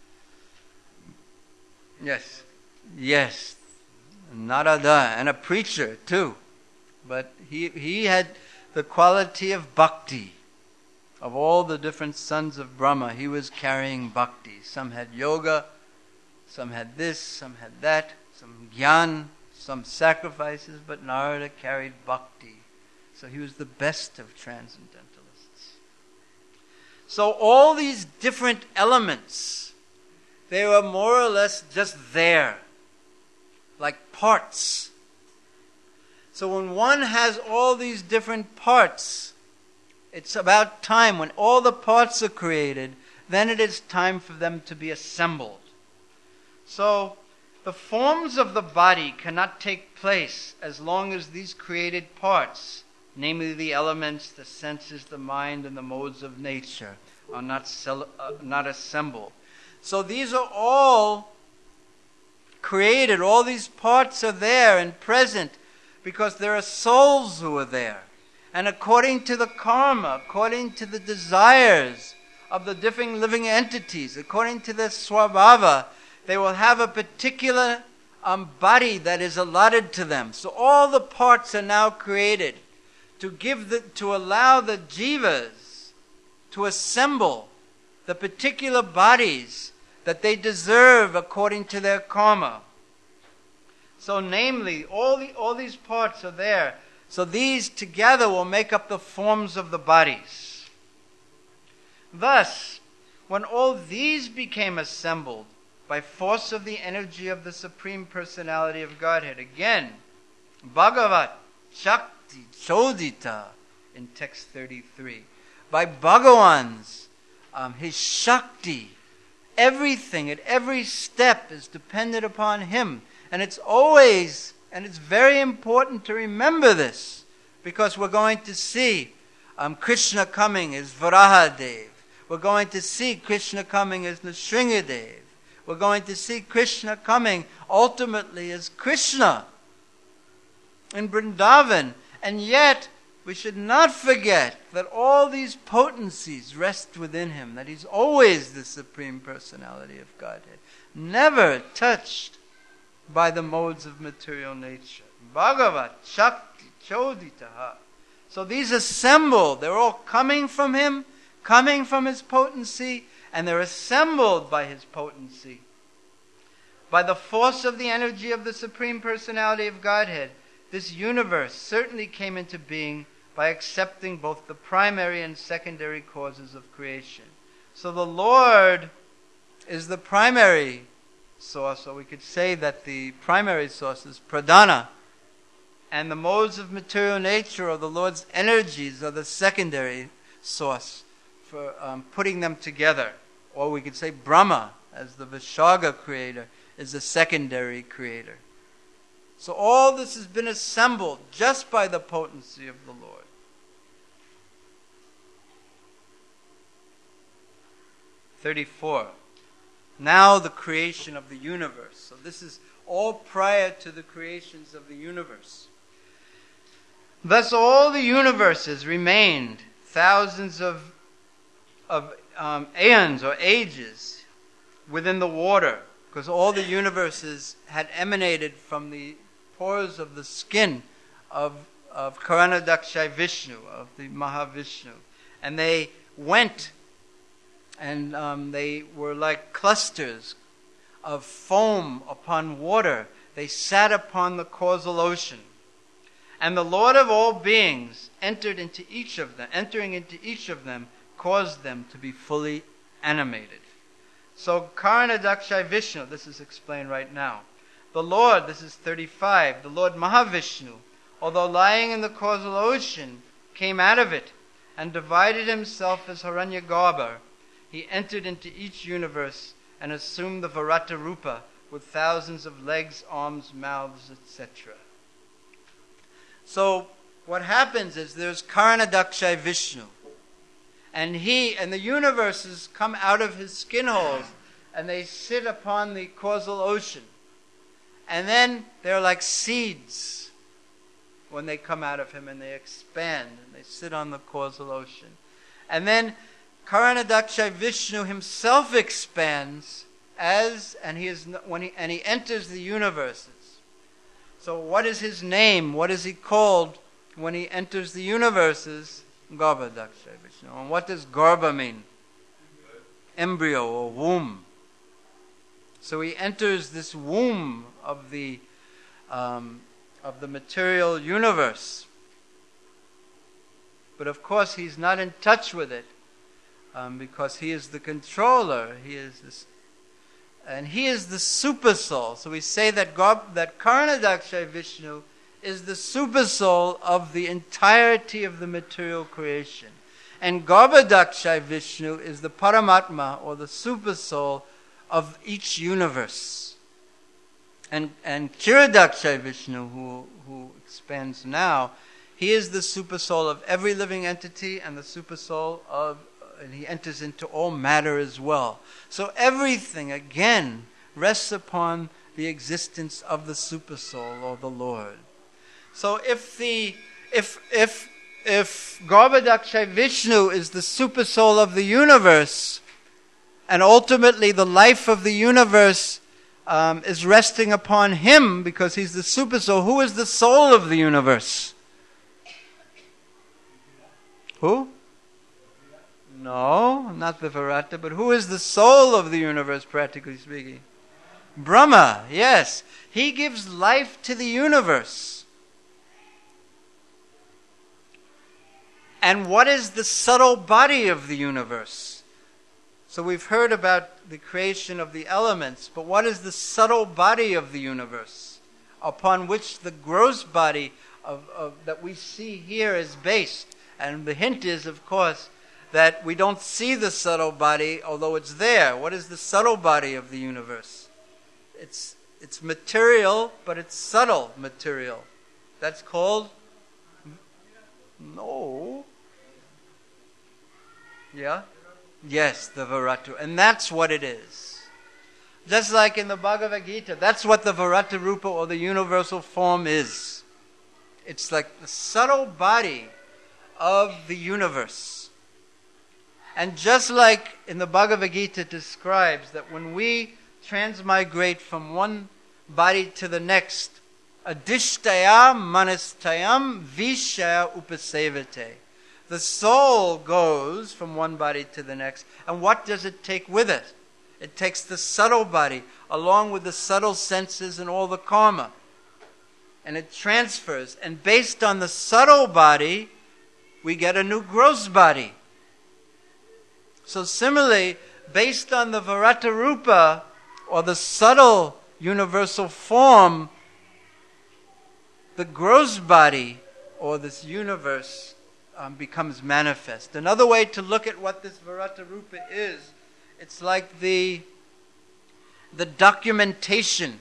Yes. Narada, and a preacher too. But he had the quality of bhakti. Of all the different sons of Brahma, he was carrying bhakti. Some had yoga, some had this, some had that, some jnana, some sacrifices, but Narada carried bhakti. So he was the best of transcendentalists. So all these different elements, they were more or less just there, like parts. So when one has all these different parts, it's about time, when all the parts are created, then it is time for them to be assembled. So the forms of the body cannot take place as long as these created parts, namely the elements, the senses, the mind, and the modes of nature, are not assembled. So these are all created, all these parts are there and present, because there are souls who are there. And according to the karma, according to the desires of the different living entities, according to their swabhava, they will have a particular body that is allotted to them. So all the parts are now created to allow the jivas to assemble the particular bodies that they deserve according to their karma. So namely, all these parts are there. So these together will make up the forms of the bodies. Thus, when all these became assembled, by force of the energy of the Supreme Personality of Godhead. Again, Bhagavat Shakti Chodita in text 33. By Bhagawan's, his Shakti, everything at every step is dependent upon him. And it's always, and it's very important to remember this, because we're going to see Krishna coming as Varahadev. We're going to see Krishna coming as Nrsingadev. We're going to see Krishna coming ultimately as Krishna in Vrindavan. And yet, we should not forget that all these potencies rest within him, that he's always the Supreme Personality of Godhead, never touched by the modes of material nature. Bhagavat Shakti Choditaha. So these assembled, they're all coming from him, coming from his potency, and they're assembled by his potency. By the force of the energy of the Supreme Personality of Godhead, this universe certainly came into being by accepting both the primary and secondary causes of creation. So the Lord is the primary source, or we could say that the primary source is Pradhana, and the modes of material nature, or the Lord's energies, are the secondary source for putting them together. Or we could say Brahma, as the Visharga creator, is the secondary creator. So all this has been assembled just by the potency of the Lord. (34) Now the creation of the universe. So this is all prior to the creations of the universe. Thus all the universes remained thousands of aeons or ages within the water, because all the universes had emanated from the pores of the skin of Karanadaksha Vishnu, of the Mahavishnu. And they went, and they were like clusters of foam upon water. They sat upon the causal ocean. And the Lord of all beings entering into each of them, caused them to be fully animated. So Karanadaksha Vishnu, this is explained right now. The Lord, this is 35, the Lord Mahavishnu, although lying in the causal ocean, came out of it and divided himself as Hiranyagarbha. He entered into each universe and assumed the Virata Rupa with thousands of legs, arms, mouths, etc. So what happens is there's Karanadaksha Vishnu, and the universes come out of his skin holes, and they sit upon the causal ocean. And then they're like seeds when they come out of him, and they expand, and they sit on the causal ocean. And then Karanadaksha Vishnu himself expands and he enters the universes. So what is his name? What is he called when he enters the universes? Garbhadaksha Vishnu. And what does Garbha mean? Embryo or womb. So he enters this womb of the material universe. But of course he's not in touch with it, because he is the controller. He is the super soul. So we say that Karanadaksha Vishnu is the super soul of the entirety of the material creation. And Garbhadaksha Vishnu is the Paramatma, or the super soul of each universe. And Kshiradaksha Vishnu, who expands now, he is the super soul of every living entity, and the super soul and he enters into all matter as well. So everything, again, rests upon the existence of the super soul, or the Lord. So if Garbhadaksha Vishnu is the super soul of the universe, and ultimately the life of the universe is resting upon him because he's the super soul, who is the soul of the universe? Who? No, not the Virata, but who is the soul of the universe, practically speaking? Brahma, yes. He gives life to the universe. And what is the subtle body of the universe? So we've heard about the creation of the elements, but what is the subtle body of the universe upon which the gross body that we see here is based? And the hint is, of course, that we don't see the subtle body, although it's there. What is the subtle body of the universe? It's material, but it's subtle material. That's called... No. Yeah? Yes, the Varatu. And that's what it is. Just like in the Bhagavad Gita, that's what the Varata Rupa, or the universal form, is. It's like the subtle body of the universe. And just like in the Bhagavad Gita describes that when we transmigrate from one body to the next, adishtaya manastayam vishaya upasevate. The soul goes from one body to the next. And what does it take with it? It takes the subtle body along with the subtle senses and all the karma. And it transfers. And based on the subtle body, we get a new gross body. So similarly, based on the Varata Rupa, or the subtle universal form, the gross body, or this universe, becomes manifest. Another way to look at what this Varata Rupa is, it's like the documentation.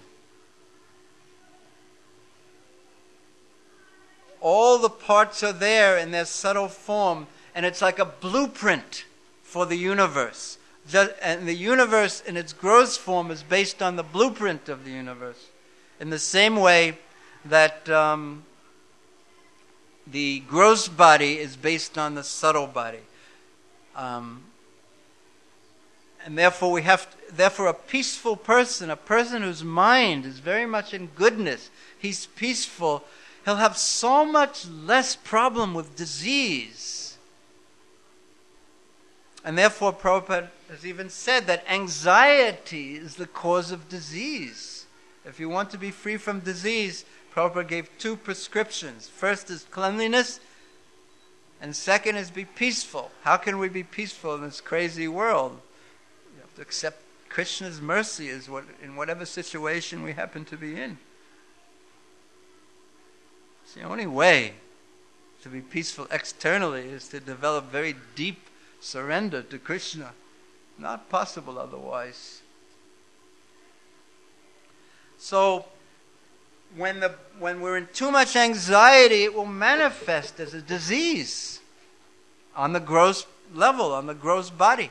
All the parts are there in their subtle form, and it's like a blueprint for the universe. And the universe in its gross form is based on the blueprint of the universe. In the same way that the gross body is based on the subtle body. And therefore therefore a peaceful person, a person whose mind is very much in goodness, he's peaceful, he'll have so much less problem with disease. And therefore Prabhupada has even said that anxiety is the cause of disease. If you want to be free from disease, Prabhupada gave two prescriptions. First is cleanliness, and second is be peaceful. How can we be peaceful in this crazy world? We have to accept Krishna's mercy in whatever situation we happen to be in. It's the only way to be peaceful externally is to develop very deep surrender to Krishna. Not possible otherwise. So, when we're in too much anxiety, it will manifest as a disease on the gross level, on the gross body.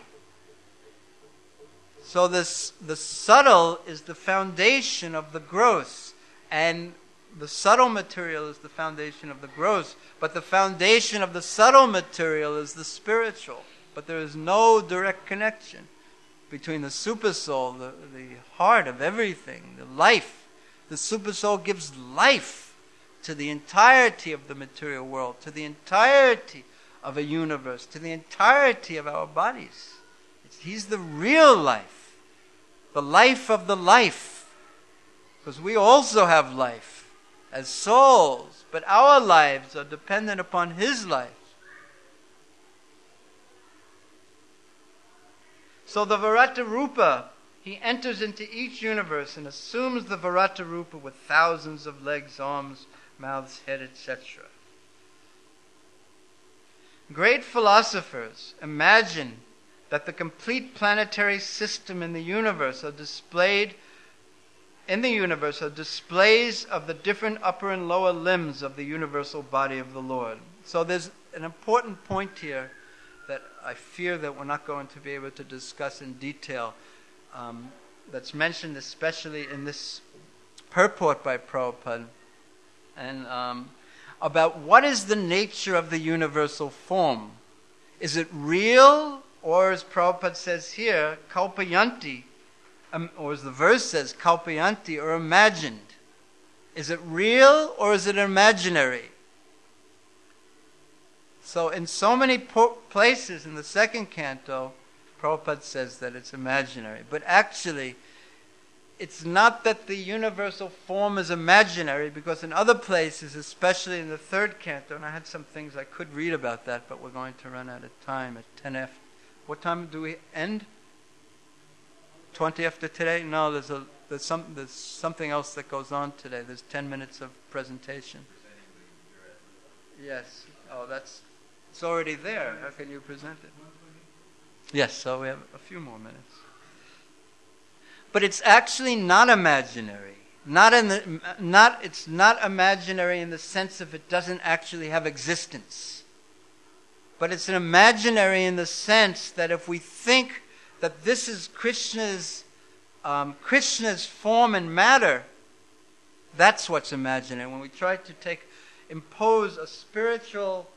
So the subtle is the foundation of the gross, and the subtle material is the foundation of the gross, but the foundation of the subtle material is the spiritual. But there is no direct connection between the supersoul, the heart of everything, the life. The supersoul gives life to the entirety of the material world, to the entirety of a universe, to the entirety of our bodies. He's the real life, the life of the life. Because we also have life as souls, but our lives are dependent upon His life. So the Varata Rupa, he enters into each universe and assumes the Varata Rupa with thousands of legs, arms, mouths, head, etc. Great philosophers imagine that the complete planetary system in the universe are displays of the different upper and lower limbs of the universal body of the Lord. So there's an important point here that I fear that we're not going to be able to discuss in detail, that's mentioned especially in this purport by Prabhupada, and about what is the nature of the universal form. Is it real, or as Prabhupada says here, kalpayanti, or as the verse says, kalpayanti, or imagined? Is it real, or is it imaginary? So in so many places in the second canto, Prabhupada says that it's imaginary. But actually, it's not that the universal form is imaginary, because in other places, especially in the third canto, and I had some things I could read about that, but we're going to run out of time at 10 after. What time do we end? 20 after today? No, there's something else that goes on today. There's 10 minutes of presentation. Yes. Oh, it's already there. How can you present it? Yes, so we have a few more minutes. But it's actually not imaginary. It's not imaginary in the sense of it doesn't actually have existence. But it's an imaginary in the sense that if we think that this is Krishna's form and matter, that's what's imaginary. When we try to impose a spiritual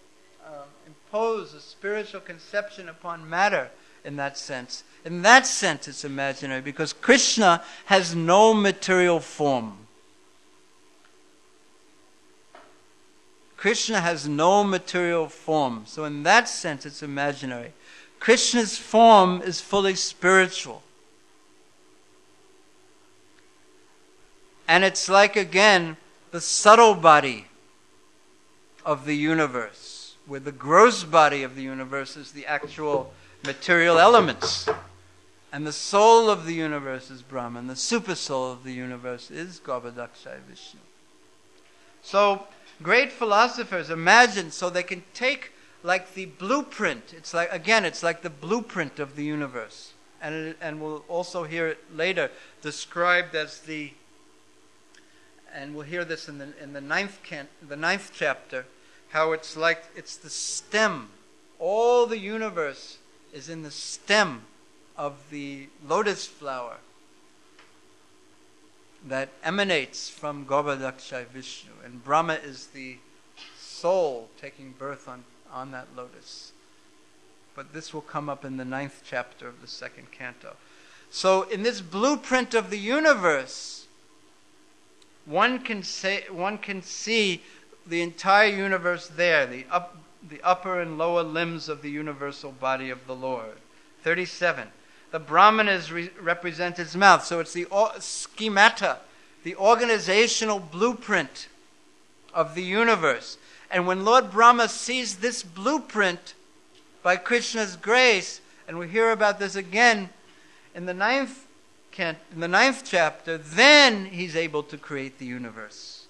conception upon matter in that sense it's imaginary, because Krishna has no material form. Krishna has no material form. So in that sense it's imaginary. Krishna's form is fully spiritual. And it's like, again, the subtle body of the universe, where the gross body of the universe is the actual material elements. And the soul of the universe is Brahman. The super soul of the universe is Garbhodakshaya Vishnu. So, great philosophers imagine, so they can take like the blueprint. It's like the blueprint of the universe. And we'll also hear it later described as and we'll hear this in the ninth chapter, how it's the stem. All the universe is in the stem of the lotus flower that emanates from Garbhodakshaya Vishnu. And Brahma is the soul taking birth on that lotus. But this will come up in the 9th chapter of the 2nd canto. So in this blueprint of the universe, one can see the entire universe there, the upper and lower limbs of the universal body of the Lord. 37. The Brahman represents his mouth. So it's the schemata, the organizational blueprint of the universe. And when Lord Brahma sees this blueprint by Krishna's grace, and we hear about this again in the 9th chapter, then he's able to create the universe.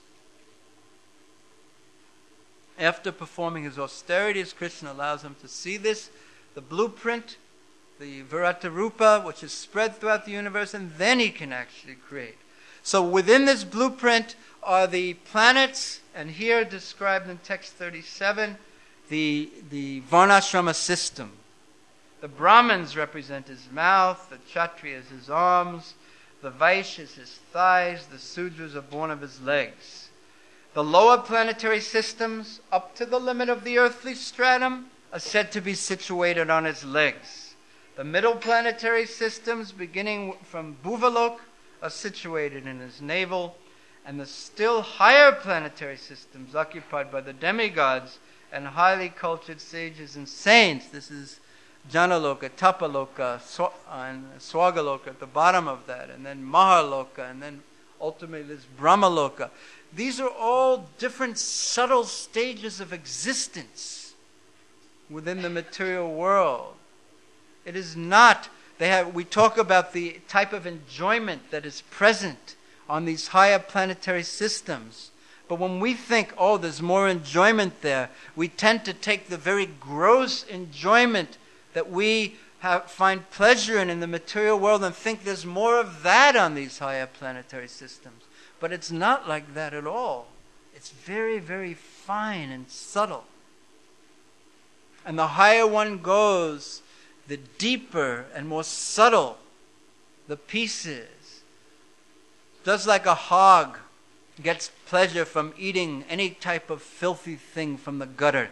After performing his austerities, Krishna allows him to see this, the blueprint, the Virata Rupa, which is spread throughout the universe, and then he can actually create. So within this blueprint are the planets, and here described in text 37, the Varnashrama system. The Brahmins represent his mouth, the Kshatriyas his arms, the Vaishyas his thighs, the Sudras are born of his legs. The lower planetary systems, up to the limit of the earthly stratum, are said to be situated on his legs. The middle planetary systems, beginning from Bhuvalok, are situated in his navel, and the still higher planetary systems occupied by the demigods and highly cultured sages and saints. This is Janaloka, Tapaloka, and Swagaloka at the bottom of that, and then Mahaloka, and then ultimately this Brahmaloka. These are all different subtle stages of existence within the material world. It is not, we talk about the type of enjoyment that is present on these higher planetary systems. But when we think, there's more enjoyment there, we tend to take the very gross enjoyment that we find pleasure in the material world and think there's more of that on these higher planetary systems. But it's not like that at all. It's very, very fine and subtle. And the higher one goes, the deeper and more subtle the piece is. Just like a hog gets pleasure from eating any type of filthy thing from the gutter.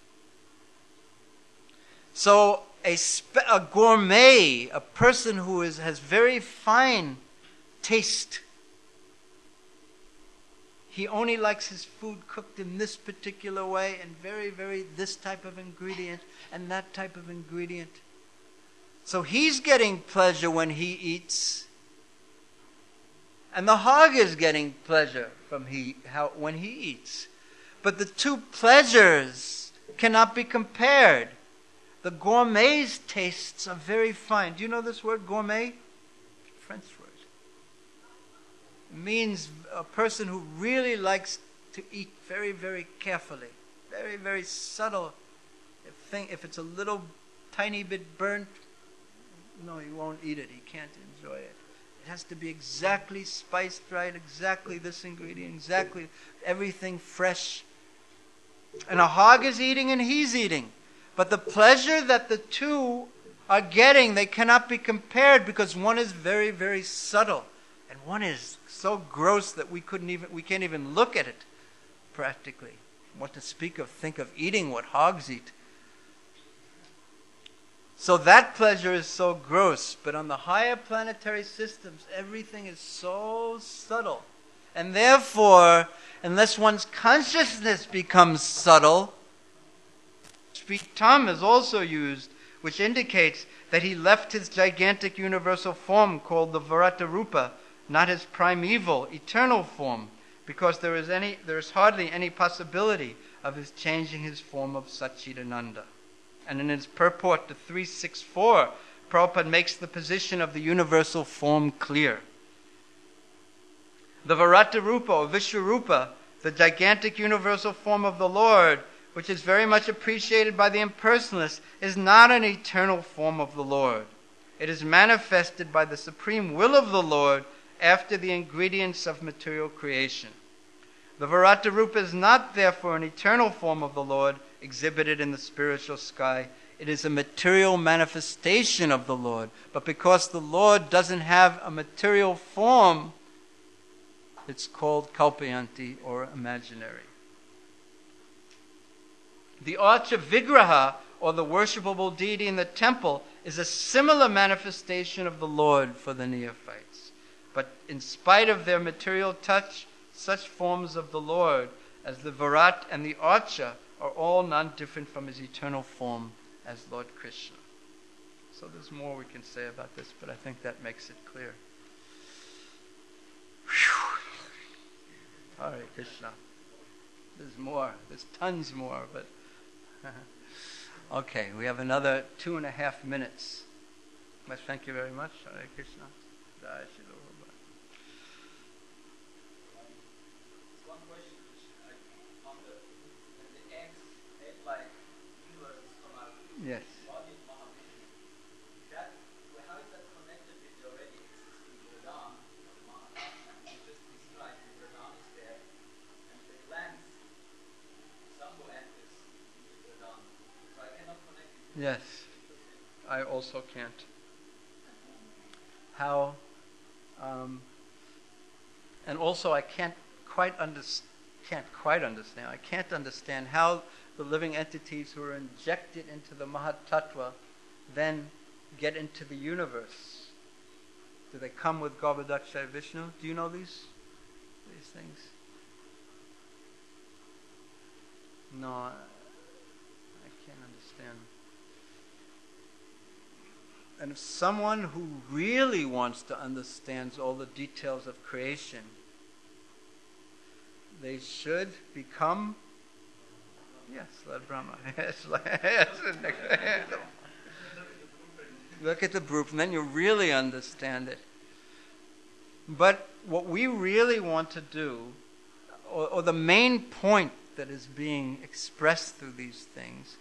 So a gourmet, a person who has very fine taste, he only likes his food cooked in this particular way and very, very this type of ingredient and that type of ingredient. So he's getting pleasure when he eats, and the hog is getting pleasure from when he eats. But the two pleasures cannot be compared. The gourmet's tastes are very fine. Do you know this word, gourmet? French word. It means a person who really likes to eat very, very carefully, very, very subtle. If it's a little tiny bit burnt, no, he won't eat it. He can't enjoy it. It has to be exactly spiced right, exactly this ingredient, exactly everything fresh. And a hog is eating and he's eating. But the pleasure that the two are getting, they cannot be compared, because one is very, very subtle and one is so gross that we can't even look at it practically. What to think of eating what hogs eat. So that pleasure is so gross, but on the higher planetary systems, everything is so subtle. And therefore, unless one's consciousness becomes subtle, Sri Tam is also used, which indicates that he left his gigantic universal form called the Virata Rupa, not his primeval, eternal form, because there is hardly any possibility of his changing his form of Satchidananda. And in his purport to 364, Prabhupada makes the position of the universal form clear. The Virata Rupa, or Vishwarupa, the gigantic universal form of the Lord, which is very much appreciated by the impersonalists, is not an eternal form of the Lord. It is manifested by the supreme will of the Lord after the ingredients of material creation. The Virata Rupa is not therefore an eternal form of the Lord exhibited in the spiritual sky. It is a material manifestation of the Lord. But because the Lord doesn't have a material form, it's called Kalpayanti, or imaginary. The Archa Vigraha, or the worshipable deity in the temple, is a similar manifestation of the Lord for the neophytes. But in spite of their material touch, such forms of the Lord as the Virat and the Archa are all non-different from his eternal form as Lord Krishna. So there's more we can say about this, but I think that makes it clear. Hare Krishna. There's more. There's tons more, but okay, we have another 2.5 minutes. Well, thank you very much. Hare Krishna. Jai Shri Prabhupada. One question which I wonder, when the eggs ate like universes come out of the Yes. body of Mahavishnu, how is that connected with the already existing Vardhan of Mahavishnu? You just described the Vardhan is there, and the plants, Sambhu enters into Vardhan. So I cannot connect it. Yes. I also can't. How, and also I can't quite understand. I can't understand how the living entities who are injected into the Mahatattva then get into the universe. Do they come with Garbhodakshay Vishnu? Do you know these things? No, I can't understand. And if someone who really wants to understand all the details of creation, they should become, yes, Lord Brahma. Yes, look at the proof, and then you really understand it. But what we really want to do, or the main point that is being expressed through these things,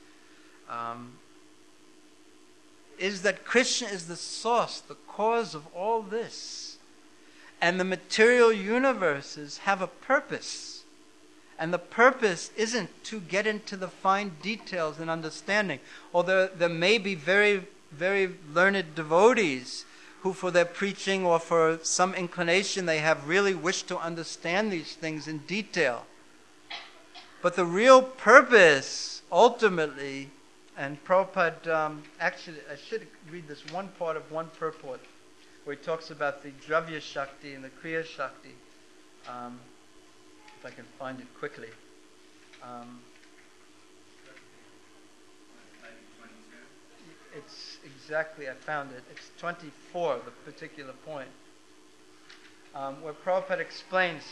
is that Krishna is the source, the cause of all this. And the material universes have a purpose. And the purpose isn't to get into the fine details and understanding. Although there may be very, very learned devotees who for their preaching or for some inclination they have really wished to understand these things in detail. But the real purpose, ultimately, and Prabhupada, actually, I should read this one part of one purport, where he talks about the Dravya Shakti and the Kriya Shakti. If I can find it quickly. It's exactly, I found it. It's 24, the particular point, where Prabhupada explains,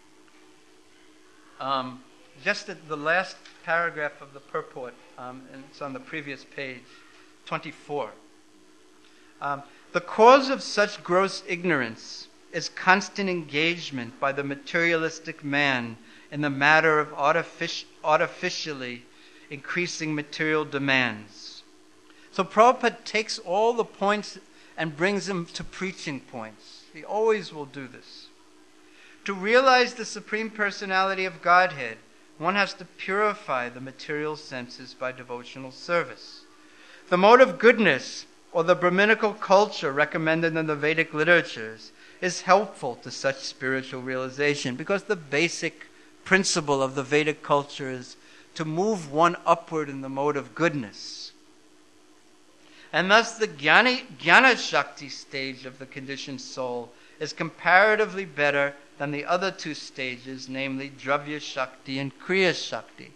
just at the last paragraph of the purport, and it's on the previous page, 24. The cause of such gross ignorance is constant engagement by the materialistic man in the matter of artificially increasing material demands. So Prabhupada takes all the points and brings them to preaching points. He always will do this. To realize the Supreme Personality of Godhead, one has to purify the material senses by devotional service. The mode of goodness, or the Brahminical culture recommended in the Vedic literatures, is helpful to such spiritual realization, because the basic principle of the Vedic culture is to move one upward in the mode of goodness. And thus the Jnana Shakti stage of the conditioned soul is comparatively better than the other two stages, namely Dravya Shakti and Kriya Shakti.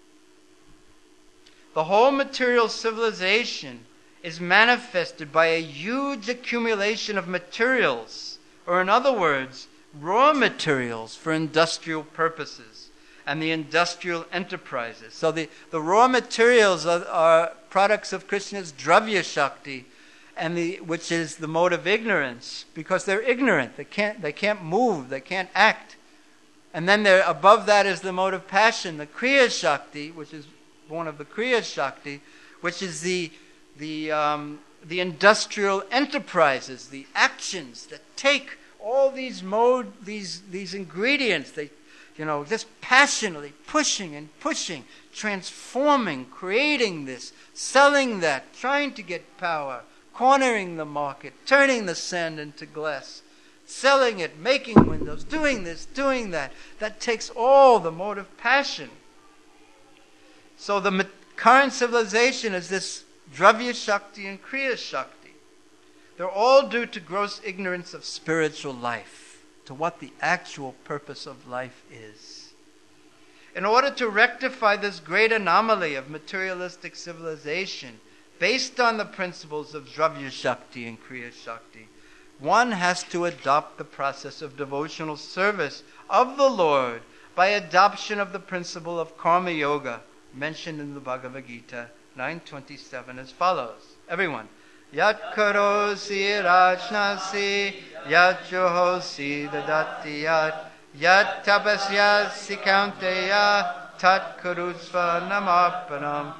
The whole material civilization is manifested by a huge accumulation of materials, or in other words, raw materials for industrial purposes and the industrial enterprises. So the raw materials are products of Krishna's Dravya Shakti, and which is the mode of ignorance, because they're ignorant. They can't move, they can't act. And then above that is the mode of passion, the Kriya Shakti, which is born of the Kriya Shakti, which is the industrial enterprises, the actions that take all these these ingredients, they, just passionately pushing, transforming, creating this, selling that, trying to get power, cornering the market, turning the sand into glass, selling it, making windows, doing this, doing that. That takes all the mode of passion. So the current civilization is this Dravya Shakti and Kriya Shakti. They're all due to gross ignorance of spiritual life, to what the actual purpose of life is. In order to rectify this great anomaly of materialistic civilization, based on the principles of Dravya Shakti and Kriya Shakti, one has to adopt the process of devotional service of the Lord by adoption of the principle of Karma Yoga, mentioned in the Bhagavad Gita 9:27 as follows. Everyone. Yat karosi rajnasi, yat johosi dadati yat tapasyasi kaunteya, tat karusva namapanam.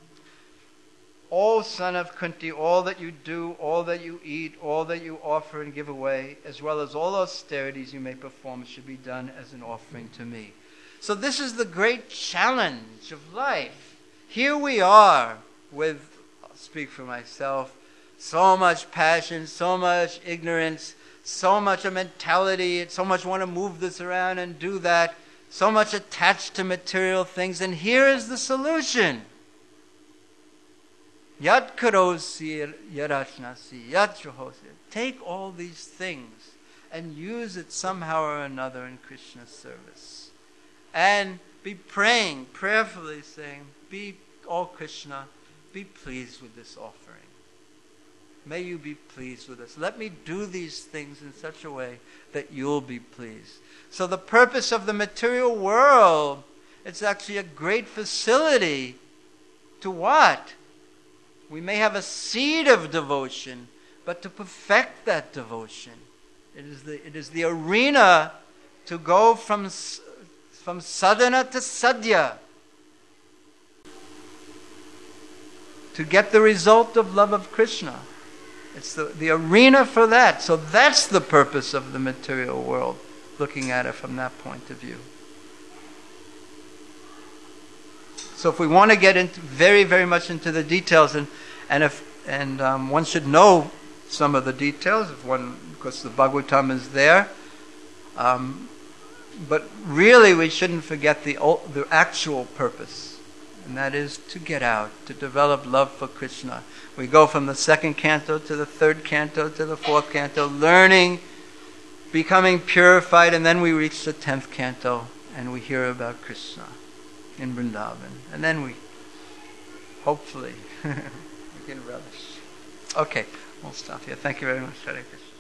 O son of Kunti, all that you do, all that you eat, all that you offer and give away, as well as all austerities you may perform, should be done as an offering to me. So this is the great challenge of life. Here we are with, I'll speak for myself, so much passion, so much ignorance, so much a mentality, so much want to move this around and do that, so much attached to material things. And here is the solution. Yat karosi yarachnasi, yat johosi. Take all these things and use it somehow or another in Krishna's service. And be praying, prayerfully saying, O Krishna, be pleased with this offering. May you be pleased with us. Let me do these things in such a way that you'll be pleased. So the purpose of the material world, it's actually a great facility to what? We may have a seed of devotion, but to perfect that devotion. It is the arena to go from sadhana to sadhya, to get the result of love of Krishna. It's the arena for that. So that's the purpose of the material world, looking at it from that point of view. So if we want to get into very, very much into the details, and one should know some of the details, because the Bhagavatam is there. But really, we shouldn't forget the actual purpose. And that is to get out, to develop love for Krishna. We go from the second canto to the third canto to the fourth canto, learning, becoming purified, and then we reach the 10th canto and we hear about Krishna in Vrindavan. And then we, hopefully, we can relish. Okay, we'll stop here. Thank you very much. Hare Krishna.